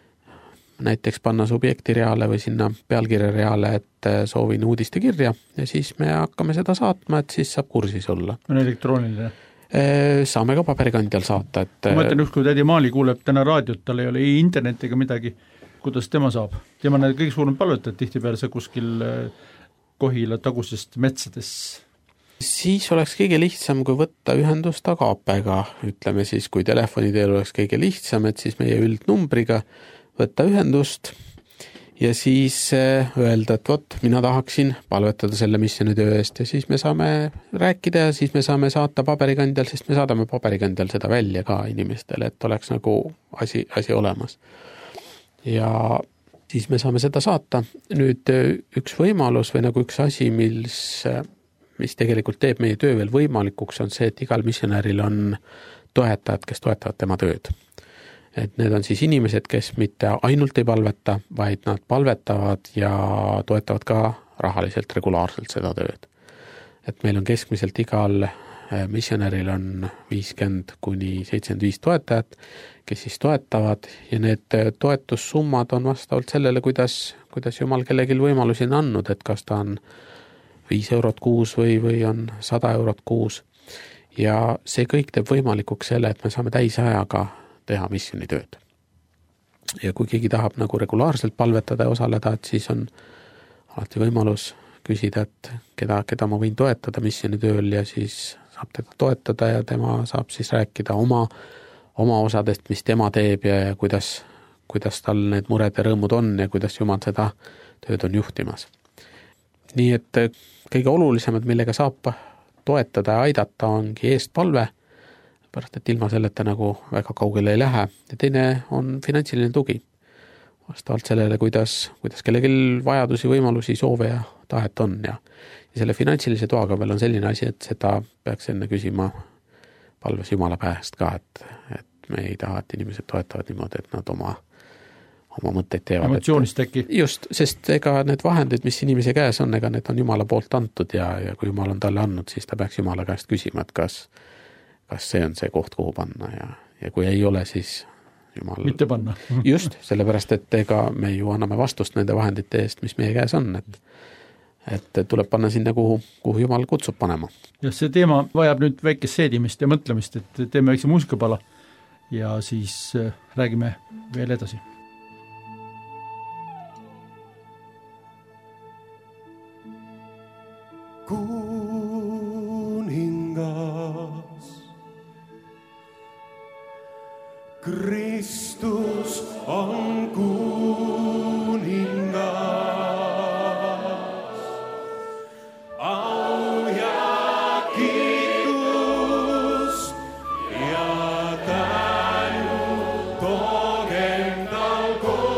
näiteks panna subjektireale või sinna pealkirjareale, et soovin uudistekirja ja siis me hakkame seda saatma, et siis saab kursis olla. On elektrooniline? Saame ka paberikandjal saata. Et... Ma mõtlen, kui tädi Maali kuuleb täna raadiot, tal ei ole ei internet ega midagi, kuidas tema saab? Tema on kõige suurem palvetajad, tihtipeale see kuskil Kohila tagusest metsades. Siis oleks kõige lihtsam, kui võtta ühendust Agapega, ütleme siis, kui telefoni teel oleks kõige lihtsam, et siis meie üldnumbriga võtta ühendust ja siis öelda, et vot, mina tahaksin palvetada selle missionitöö eest ja siis me saame rääkida ja siis me saame saata paberikandjal, sest me saadame paberikandjal seda välja ka inimestele, et oleks nagu asi, asi olemas. Ja siis me saame seda saata. Nüüd üks võimalus või nagu üks asi, mis, mis tegelikult teeb meie töö veel võimalikuks, on see, et igal missionäril on toetajad, kes toetavad tema tööd. Et need on siis inimesed, kes mitte ainult ei palveta, vaid nad palvetavad ja toetavad ka rahaliselt regulaarselt seda tööd. Et meil on keskmiselt igal missionäril on viiskümmend kuni seitsekümmend viis toetajat, kes siis toetavad ja need toetussummad on vastavalt sellele, kuidas, kuidas Jumal kellelgi võimalusi on andnud, et kas ta on viis eurot kuus või, või on sada eurot kuus. Ja see kõik teeb võimalikuks selle, et me saame täisajaga teha missionitööd. Ja kui keegi tahab nagu regulaarselt palvetada ja osaleda, et siis on alati võimalus küsida, et keda, keda ma võin toetada missionitööl ja siis saab teda toetada ja tema saab siis rääkida oma, oma osadest, mis tema teeb ja, ja kuidas, kuidas tal need mured ja rõõmud on ja kuidas Jumal seda tööd on juhtimas. Nii et kõige olulisemad, millega saab toetada ja aidata, ongi eestpalve, pärast et ilma selleta nagu väga kaugele ei lähe. Ja teine on finantsiline tugi. Vastavalt sellele, kuidas, kuidas kellelgi vajadusi, võimalusi, soove ja tahet on. Ja, ja selle finantsilise toaga veel on selline asi, et seda peaks enne küsima palves Jumala pärast ka, et, et me ei taha, et inimesed toetavad niimoodi, et nad oma, oma mõtteid teevad. Emotsioonist äkki. Just, sest ega need vahendid, mis inimese käes on, ega need on Jumala poolt antud ja, ja kui Jumal on talle andnud, siis ta peaks Jumala käest küsima, et kas kas see on see koht, kuhu panna ja, ja kui ei ole, siis, jumal mitte panna. Just, sellepärast, et ega me ju anname vastust nende vahendite eest, mis meie käes on, et et tuleb panna sinna, kuhu, kuhu jumal kutsub panema. Ja see teema vajab nüüd väikest seedimist ja mõtlemist, et teeme väikse muusikapala ja siis räägime veel edasi. Kuningas Kristus on kuningas. Au ja kiitus ja tänu toogem tal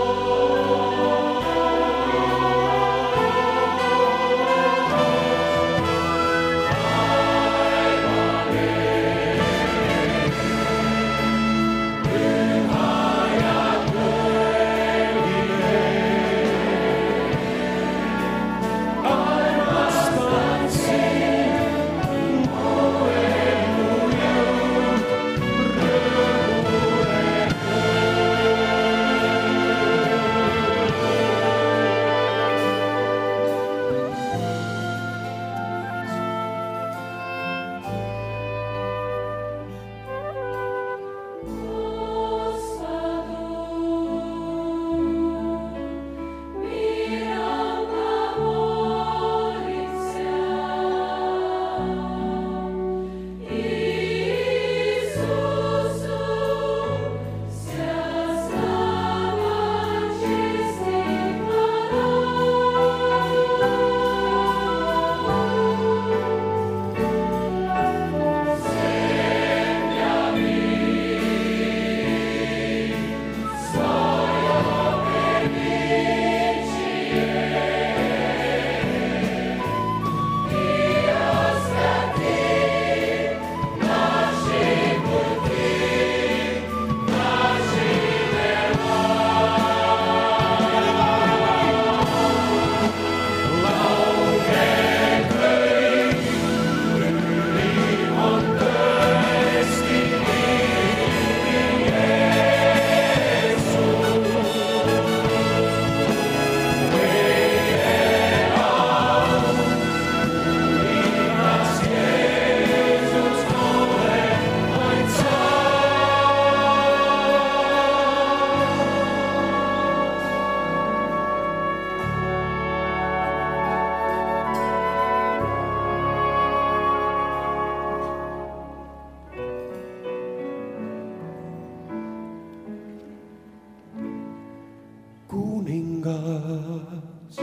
kuningas.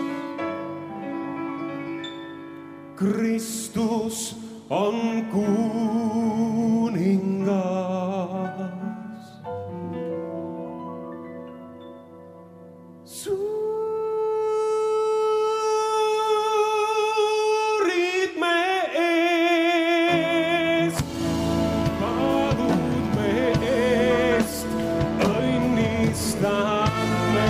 Kristus on kuningas. Suurid me eest, palud me eest, õnnistan me.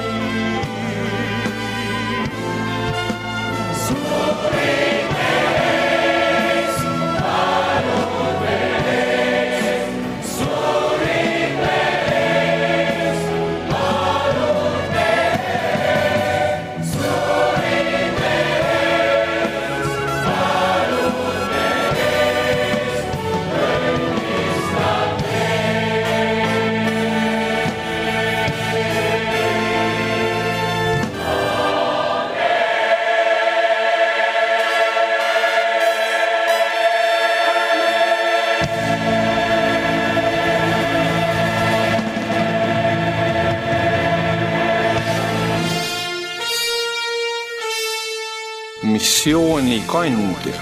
Suurid me eest, palud me eest, suurid me eest, palud me eest, suurid me eest, palud me eest, õnnistan me. Missioonikandja.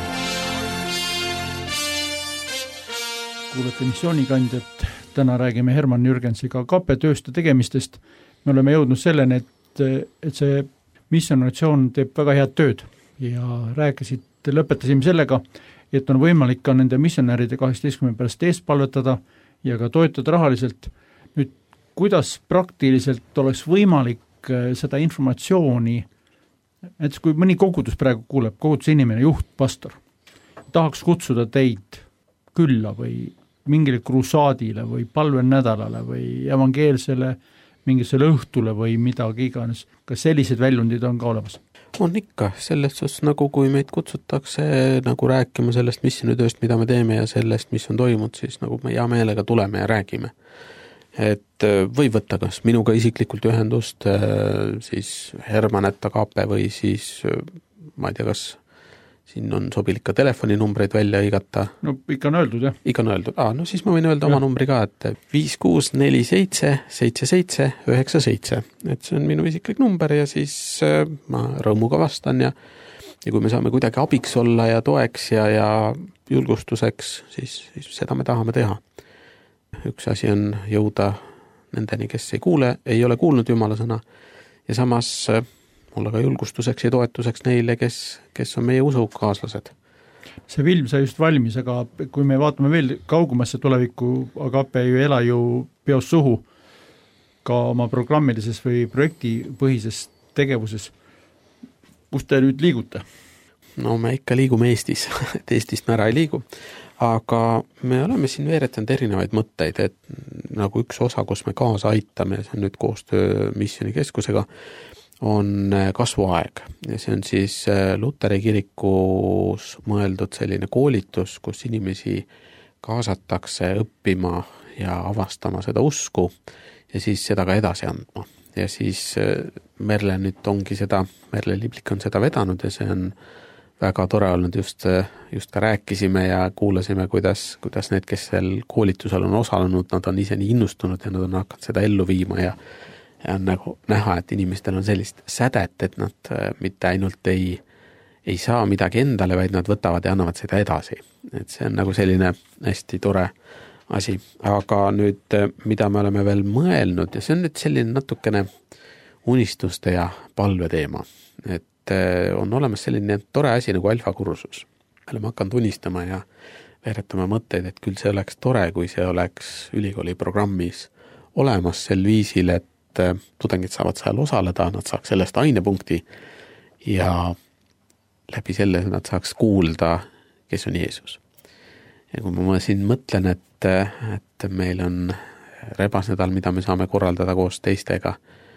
Kuulete missioonikandjat, täna räägime Hermann Jürgensiga kapetööste tegemistest. Me oleme jõudnud selleni, et, et see missioonatsioon teeb väga head tööd ja rääkisid, lõpetasime sellega, et on võimalik ka nende missionäride kaheksateistkümne pärast eest palvetada ja ka toetada rahaliselt. Nüüd, kuidas praktiliselt oleks võimalik seda informatsiooni, et kui mõni kogudus praegu kuuleb, koguduse inimene, juht, pastor, tahaks kutsuda teid külla või mingile kruusaadile või palvenädalale või evangeelsele mingisele õhtule või midagi iganes. Kas sellised väljundid on ka olemas? On ikka, selles suhtes nagu kui meid kutsutakse nagu rääkima sellest missioonitööst, mida me teeme ja sellest, mis on toimunud, siis nagu me hea meelega tuleme ja räägime. Et võib võtta kas minuga isiklikult ühendust, siis Hermanet Agape või siis ma ei tea, kas siin on sobilik ka telefoninumbreid välja hõigata. No ikka on öeldud, jah. Ikka on öeldud. Ah, no siis ma võin öelda ja. Oma numbri ka, et viis kuus neli seitse seitse seitse üheksa seitse. Et see on minu isiklik number ja siis ma rõõmuga vastan ja, ja kui me saame kuidagi abiks olla ja toeks ja, ja julgustuseks, siis, siis seda me tahame teha. Üks asi on jõuda nendeni, kes ei kuule, ei ole kuulnud Jumala sõna ja samas olla ka julgustuseks ja toetuseks neile, kes, kes on meie usukaaslased. See film sai just valmis, aga kui me vaatame veel kaugumasse tulevikku, Agape ju ela ju peos suhu ka oma programmilises või projektipõhises tegevuses. Kus te nüüd liigute? No me ikka liigume Eestis, et Eestist me ära ei liigu, aga me oleme siin veeretanud erinevaid mõtteid, et nagu üks osa, kus me kaasa aitame, see on nüüd koostöö missioonikeskusega, on kasvuaeg ja see on siis Luteri kirikus mõeldud selline koolitus, kus inimesi kaasatakse õppima ja avastama seda usku ja siis seda ka edasi andma. Ja siis Merle nüüd ongi seda, Merle Liblik on seda vedanud ja see on väga tore olnud, just, just ka rääkisime ja kuulasime, kuidas, kuidas need, kes seal koolitusel on osalenud, nad on ise nii innustunud ja nad on hakanud seda ellu viima ja ja on nagu näha, et inimestel on sellist sädet, et nad mitte ainult ei, ei saa midagi endale, vaid nad võtavad ja annavad seda edasi. Et see on nagu selline hästi tore asi. Aga nüüd, mida me oleme veel mõelnud, ja see on nüüd selline natukene unistuste ja palve teema. Et on olemas selline tore asi nagu alfakursus. Me oleme hakanud unistama ja veeretama mõtteid, et küll see oleks tore, kui see oleks ülikooli programmis olemas sel viisil, et tudengid saavad seal osaleda, nad saaks sellest ainepunkti ja läbi selle nad saaks kuulda, kes on Jeesus. Ja kui ma siin mõtlen, et, et meil on rebasnädal, mida me saame korraldada koos teistega,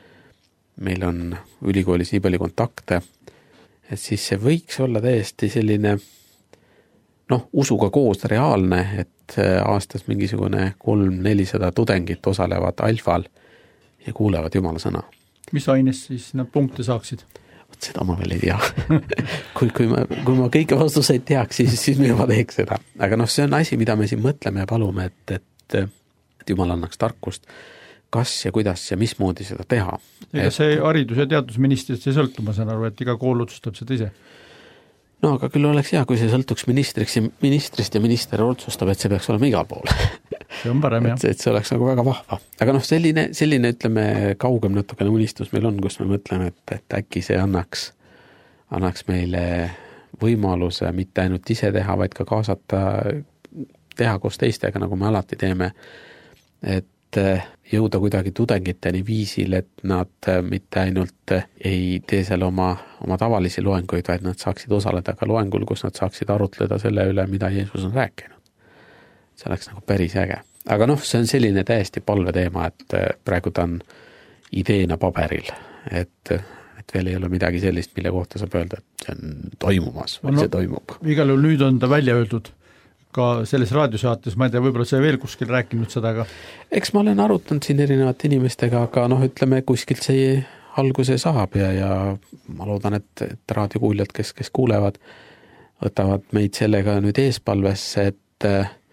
meil on ülikoolis nii palju kontakte, et siis see võiks olla täiesti selline noh, usuga koos reaalne, et aastas mingisugune kolm nelisada tudengit osalevad alfal ja kuulevad Jumala sõna. Mis aines siis nad punkte saaksid? Võt seda ma veel ei tea. kui, kui, ma, kui ma kõike vastuseid teaks, siis, siis ma teeks seda. Aga noh, see on asi, mida me siin mõtleme ja palume, et, et, et Jumal annaks tarkust, kas ja kuidas ja mismoodi seda teha. Ega see haridus- ja teadusministrist ei sõltu, ma saan aru, et iga kool otsustab seda ise? No aga küll oleks hea, kui see sõltuks ministriks ja ministrist ja minister otsustab, et see peaks olema igal pool. See on parem, jah. Et, et see oleks nagu väga vahva. Aga noh, selline, selline ütleme kaugem natukene unistus meil on, kus me mõtleme, et, et äkki see annaks, annaks meile võimaluse mitte ainult ise teha, vaid ka kaasata, teha koos teistega, nagu me alati teeme, et jõuda kuidagi tudengiteni viisil, et nad mitte ainult ei tee seal oma, oma tavalisi loenguid, vaid nad saaksid osaleda ka loengul, kus nad saaksid arutleda selle üle, mida Jeesus on rääkinud. See oleks nagu päris äge. Aga noh, see on selline täiesti palve teema, et praegu ta on ideena paberil, et, et veel ei ole midagi sellist, mille kohta saab öelda, et see on toimumas või no, see toimub. Igal juhul nüüd on ta välja öeldud ka selles raadiosaates, ma ei tea, võib-olla see veel kuskil rääkinud seda, aga eks ma olen arutanud siin erinevate inimestega, aga noh, ütleme, kuskilt see alguse saab ja, ja ma loodan, et, et raadiokuuljad, kes, kes kuulevad, võtavad meid sellega nüüd eespalvesse, et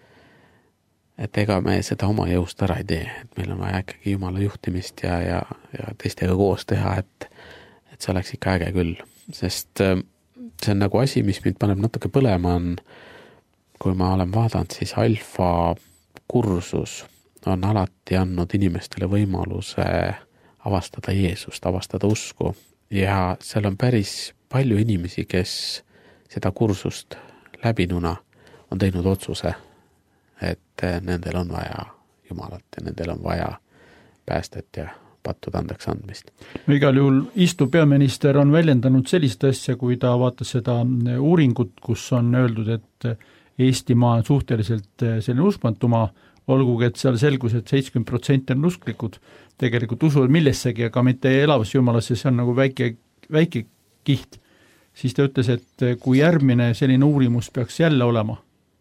et ega me seda oma jõust ära ei tee, et meil on vaja ikkagi Jumala juhtimist ja, ja, ja teistega koos teha, et, et see oleks ikka äge küll, sest see on nagu asi, mis mind paneb natuke põlema, on kui ma olen vaadanud, siis alfa kursus on alati andnud inimestele võimaluse avastada Jeesust, avastada usku ja seal on päris palju inimesi, kes seda kursust läbinuna on teinud otsuse, et nendel on vaja Jumalat ja nendel on vaja päästet ja pattude andeks andmist. No igal juhul istu peaminister on väljendanud sellist asja, kui ta vaatas seda uuringut, kus on öeldud, et Eestimaa on suhteliselt selline uskmatumaa, olgugi, et seal selgus, et seitsekümmend protsenti on usklikud, tegelikult usuvad millessegi, aga mitte elavasse jumalasse, see on nagu väike, väike kiht. Siis ta ütles, et kui järgmine selline uurimus peaks jälle olema,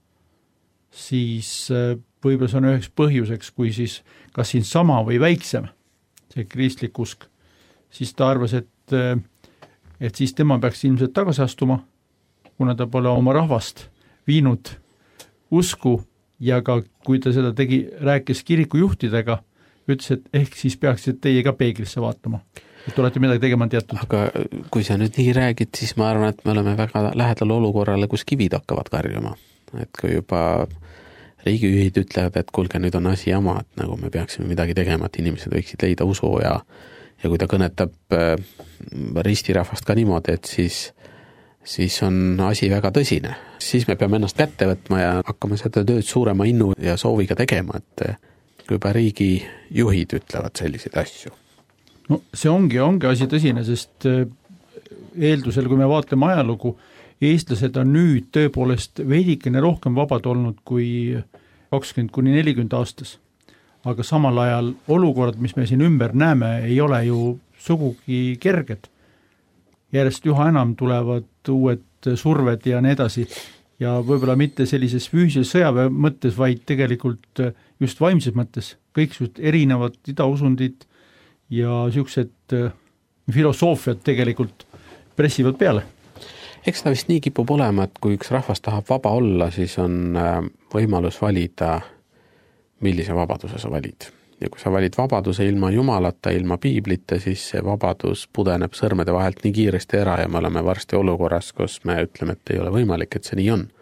siis võib-olla see on üheks põhjuseks, kui siis kas siin sama või väiksem, see kristlik usk, siis ta arvas, et, et siis tema peaks ilmselt tagasi astuma, kuna ta pole oma rahvast viinud usku ja ka kui ta seda tegi, rääkis kirikujuhtidega, ütles, et ehk siis peaksid teie ka peeglisse vaatama, et olete midagi tegema teatud. Aga kui sa nüüd nii räägid, siis ma arvan, et me oleme väga lähedal olukorrale, kus kivid hakkavad karjuma. Et kui juba riigijuhid ütlevad, et kuulge, nüüd on asi jama, et nagu me peaksime midagi tegema, et inimesed võiksid leida usu ja, ja kui ta kõnetab ristirahvast ka niimoodi, et siis siis on asi väga tõsine. Siis me peame ennast kätte võtma ja hakkama seda tööd suurema innu ja sooviga tegema, et kui juba riigi juhid ütlevad selliseid asju. No see ongi, ongi asi tõsine, sest eeldusel, kui me vaatleme ajalugu, eestlased on nüüd tõepoolest veidikene rohkem vabad olnud kui kakskümmend kuni nelikümmend aastas. Aga samal ajal olukorrad, mis me siin ümber näeme, ei ole ju sugugi kerged. Järjest üha enam tulevad uued surved ja nii edasi ja võib-olla mitte sellises füüsilises sõjaväe mõttes, vaid tegelikult just vaimses mõttes. Kõik erinevad idausundid ja niisugused filosoofiad tegelikult pressivad peale. Eks ta vist nii kipub olema, et kui üks rahvas tahab vaba olla, siis on võimalus valida, millise vabaduse sa valid. Ja kui sa valid vabaduse ilma jumalata, ilma piiblita, siis see vabadus pudeneb sõrmede vahelt nii kiiresti ära ja me oleme varsti olukorras, kus me ütleme, et ei ole võimalik, et see nii on.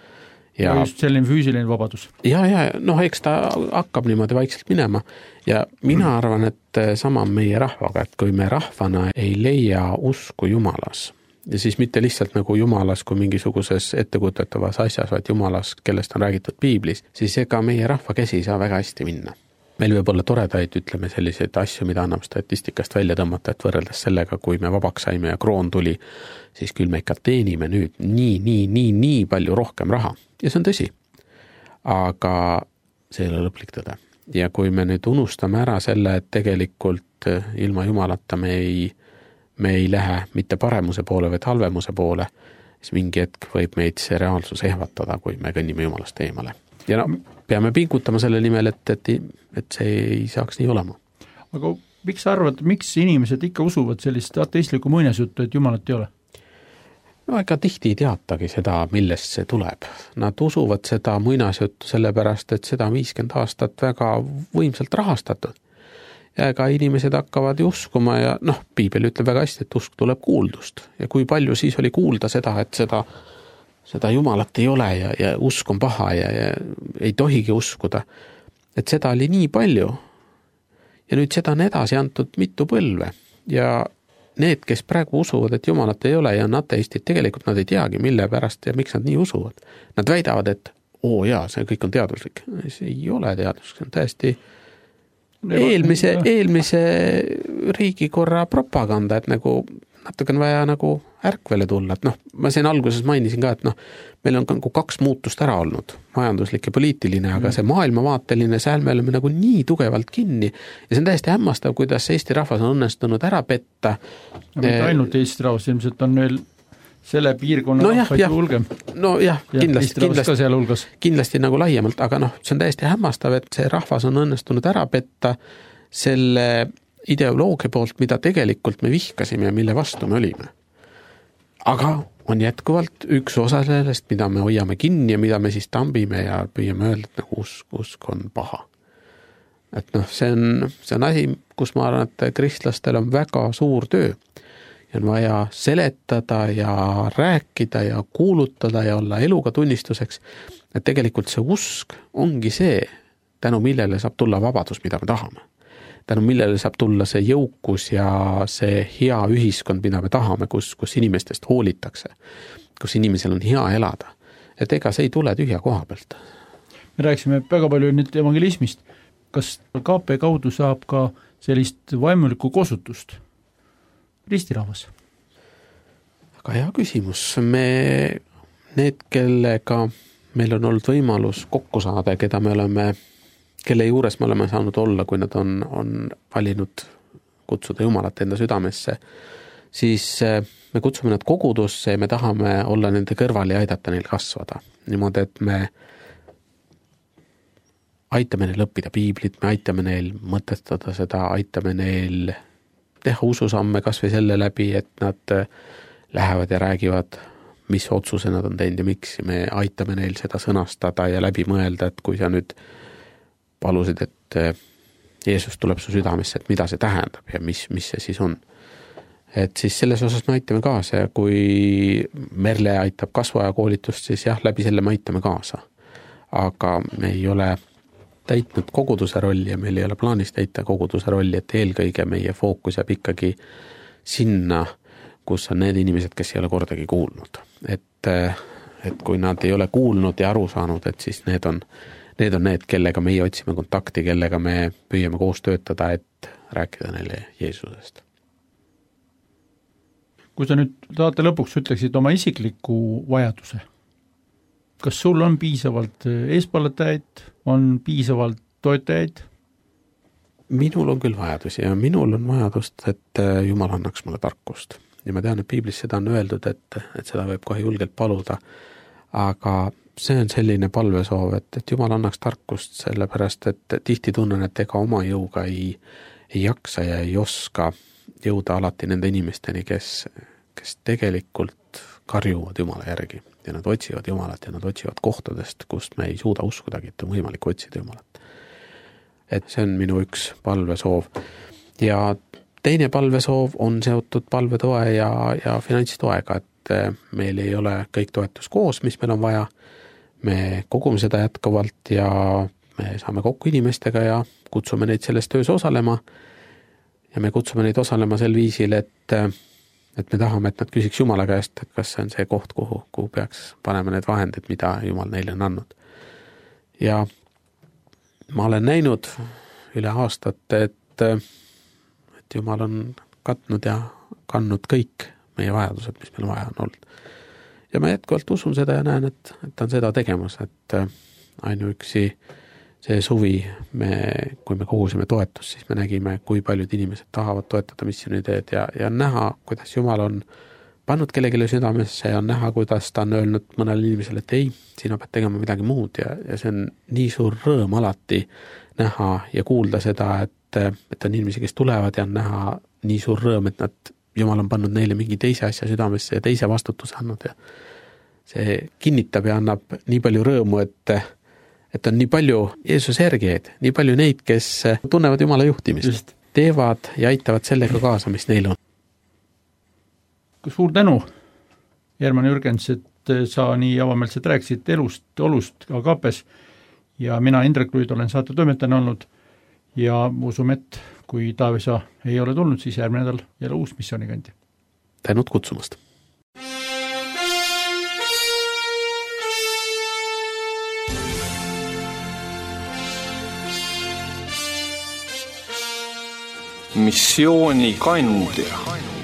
Ja, ja just selline füüsiline vabadus. Ja, ja noh, eks ta hakkab niimoodi vaikselt minema ja mina arvan, et sama meie rahvaga, et kui me rahvana ei leia usku jumalas ja siis mitte lihtsalt nagu jumalas kui mingisuguses ettekujutatavas asjas, vaid jumalas, kellest on räägitud piiblis, siis ega meie rahva käsi ei saa väga hästi minna. Meil võib olla toredaid, ütleme selliseid asju, mida annab statistikast välja tõmmata, et võrreldes sellega, kui me vabaks saime ja kroon tuli, siis küll me ikka teenime nüüd nii, nii, nii, nii palju rohkem raha. Ja see on tõsi. Aga see ei ole lõplik tõde. Ja kui me nüüd unustame ära selle, et tegelikult ilma jumalata me ei, me ei lähe mitte paremuse poole, vaid halvemuse poole, siis mingi hetk võib meid see reaalsus ehvatada, kui me kõnnime jumalast eemale. Ja no, peame pingutama selle nimel, et, et, et see ei saaks nii olema. Aga miks sa arvad, miks inimesed ikka usuvad sellist ateistlikku muinasjuttu, et jumalat ei ole? No ega tihti ei teatagi seda, millest see tuleb. Nad usuvad seda muinasjuttu sellepärast, et seda on viiskümmend aastat väga võimsalt rahastatud. Ja ega inimesed hakkavad uskuma ja noh, piibel ütleb väga hästi, et usk tuleb kuuldust. Ja kui palju siis oli kuulda seda, et seda seda jumalat ei ole ja, ja usk on paha ja, ja ei tohigi uskuda. Et seda oli nii palju ja nüüd seda on edasi antud mitu põlve ja need, kes praegu usuvad, et jumalat ei ole ja on ateistid, tegelikult nad ei teagi, mille pärast ja miks nad nii usuvad. Nad väidavad, et oo jaa, see kõik on teaduslik. See ei ole teaduslik, see on täiesti eelmise, eelmise riigikorra propaganda, et nagu natuke on vaja nagu ärkvele tulla, et noh, ma siin alguses mainisin ka, et noh, meil on nagu kaks muutust ära olnud, majanduslik ja poliitiline, aga see maailmavaateline, seal me oleme nagu nii tugevalt kinni ja see on täiesti hämmastav, kuidas Eesti rahvas on õnnestunud ära petta. Mitte ainult Eesti rahvas, ilmselt on veel selle piirkonna no jah, rahvaid jah. hulgem. No jah, kindlasti, kindlasti, kindlasti nagu laiemalt, aga noh, see on täiesti hämmastav, et see rahvas on õnnestunud ära petta selle ideoloogia poolt, mida tegelikult me vihkasime ja mille vastu me olime. Aga on jätkuvalt üks osa sellest, mida me hoiame kinni ja mida me siis tambime ja püüame öelda, et nagu usk, usk on paha. Et noh, see on, see on asi, kus ma arvan, et kristlastel on väga suur töö. Ja on vaja seletada ja rääkida ja kuulutada ja olla eluga tunnistuseks, et tegelikult see usk ongi see, tänu millele saab tulla vabadus, mida me tahame. Tänu millele saab tulla see jõukus ja see hea ühiskond, mida me tahame, kus, kus inimestest hoolitakse, kus inimesel on hea elada. Et ega see ei tule tühja koha pealt. Me rääksime väga palju nüüd evangelismist. Kas K P kaudu saab ka sellist vaimulikku kosutust ristirahvas? Väga hea küsimus. Me, need, kellega meil on olnud võimalus kokku saada, keda me oleme, kelle juures me oleme saanud olla, kui nad on, on valinud kutsuda Jumalat enda südamesse, siis me kutsume nad kogudusse ja me tahame olla nende kõrval ja aidata neil kasvada. Niimoodi, et me aitame neil õppida piiblit, me aitame neil mõtestada seda, aitame neil teha ususamme kas või selle läbi, et nad lähevad ja räägivad, mis otsuse nad on teinud ja miks. Me aitame neil seda sõnastada ja läbi mõelda, et kui sa nüüd palusid, et Jeesus tuleb su südamesse, et mida see tähendab ja mis, mis see siis on. Et siis selles osas me aitame kaasa ja kui Merle aitab kasvaja koolitust, siis jah, läbi selle me aitame kaasa. Aga me ei ole täitnud koguduse rolli ja meil ei ole plaanis täita koguduse rolli, et eelkõige meie fookus jääb ikkagi sinna, kus on need inimesed, kes ei ole kordagi kuulnud. Et, et kui nad ei ole kuulnud ja aru saanud, et siis need on Need on need, kellega meie otsime kontakti, kellega me püüame koos töötada, et rääkida neile Jeesusest. Kui sa nüüd tahate lõpuks ütleksid oma isikliku vajaduse, kas sul on piisavalt eespallatajaid, on piisavalt toetajaid? Minul on küll vajadusi ja minul on vajadust, et Jumal annaks mulle tarkust. Ja ma tean, et piiblis seda on öeldud, et, et seda võib kohe julgelt paluda, aga see on selline palvesoov, et, et Jumal annaks tarkust, sellepärast, et tihti tunnen, et ega oma jõuga ei, ei jaksa ja ei oska jõuda alati nende inimesteni, kes, kes tegelikult karjuvad Jumala järgi ja nad otsivad Jumalat ja nad otsivad kohtadest, kust me ei suuda uskudagi, et on võimalik otsida Jumalat. Et see on minu üks palvesoov. Ja teine palvesoov on seotud palvetoe ja, ja finantstoega, et meil ei ole kõik toetus koos, mis meil on vaja. Me kogume seda jätkuvalt ja me saame kokku inimestega ja kutsume neid selles töös osalema ja me kutsume neid osalema sel viisil, et, et me tahame, et nad küsiks Jumala käest, et kas see on see koht, kuhu, kuhu peaks panema need vahendid, mida Jumal neile on andnud. Ja ma olen näinud üle aastat, et, et Jumal on katnud ja kandnud kõik meie vajadused, mis meil vaja on olnud. Ja ma jätkuvalt usun seda ja näen, et, et ta on seda tegemas, et ainuüksi see suvi, me, kui me kogusime toetust, siis me nägime, kui paljud inimesed tahavad toetada missioonitööd ja, ja näha, kuidas Jumal on pannud kellegile südamesse ja näha, kuidas ta on öelnud mõnele inimesele, et ei, sina pead tegema midagi muud ja, ja see on nii suur rõõm alati näha ja kuulda seda, et, et on inimesi, kes tulevad ja on näha nii suur rõõm, et nad Jumal on pannud neile mingi teise asja südamesse ja teise vastutuse andnud ja see kinnitab ja annab nii palju rõõmu, et, et on nii palju Jeesuse järgijaid, nii palju neid, kes tunnevad Jumala juhtimist, Just. teevad ja aitavad sellega kaasa, mis neil on. Suur tänu, Herman Jürgens, et sa nii avameelselt rääkisid elust, olust Agapes ja mina, Indrek Luid, olen saate toimetajana olnud ja usume, et kui Taavisa ei ole tulnud, siis järgmine nädal jälle uus missioonikandi. Tänud kutsumast! Missioonikandja.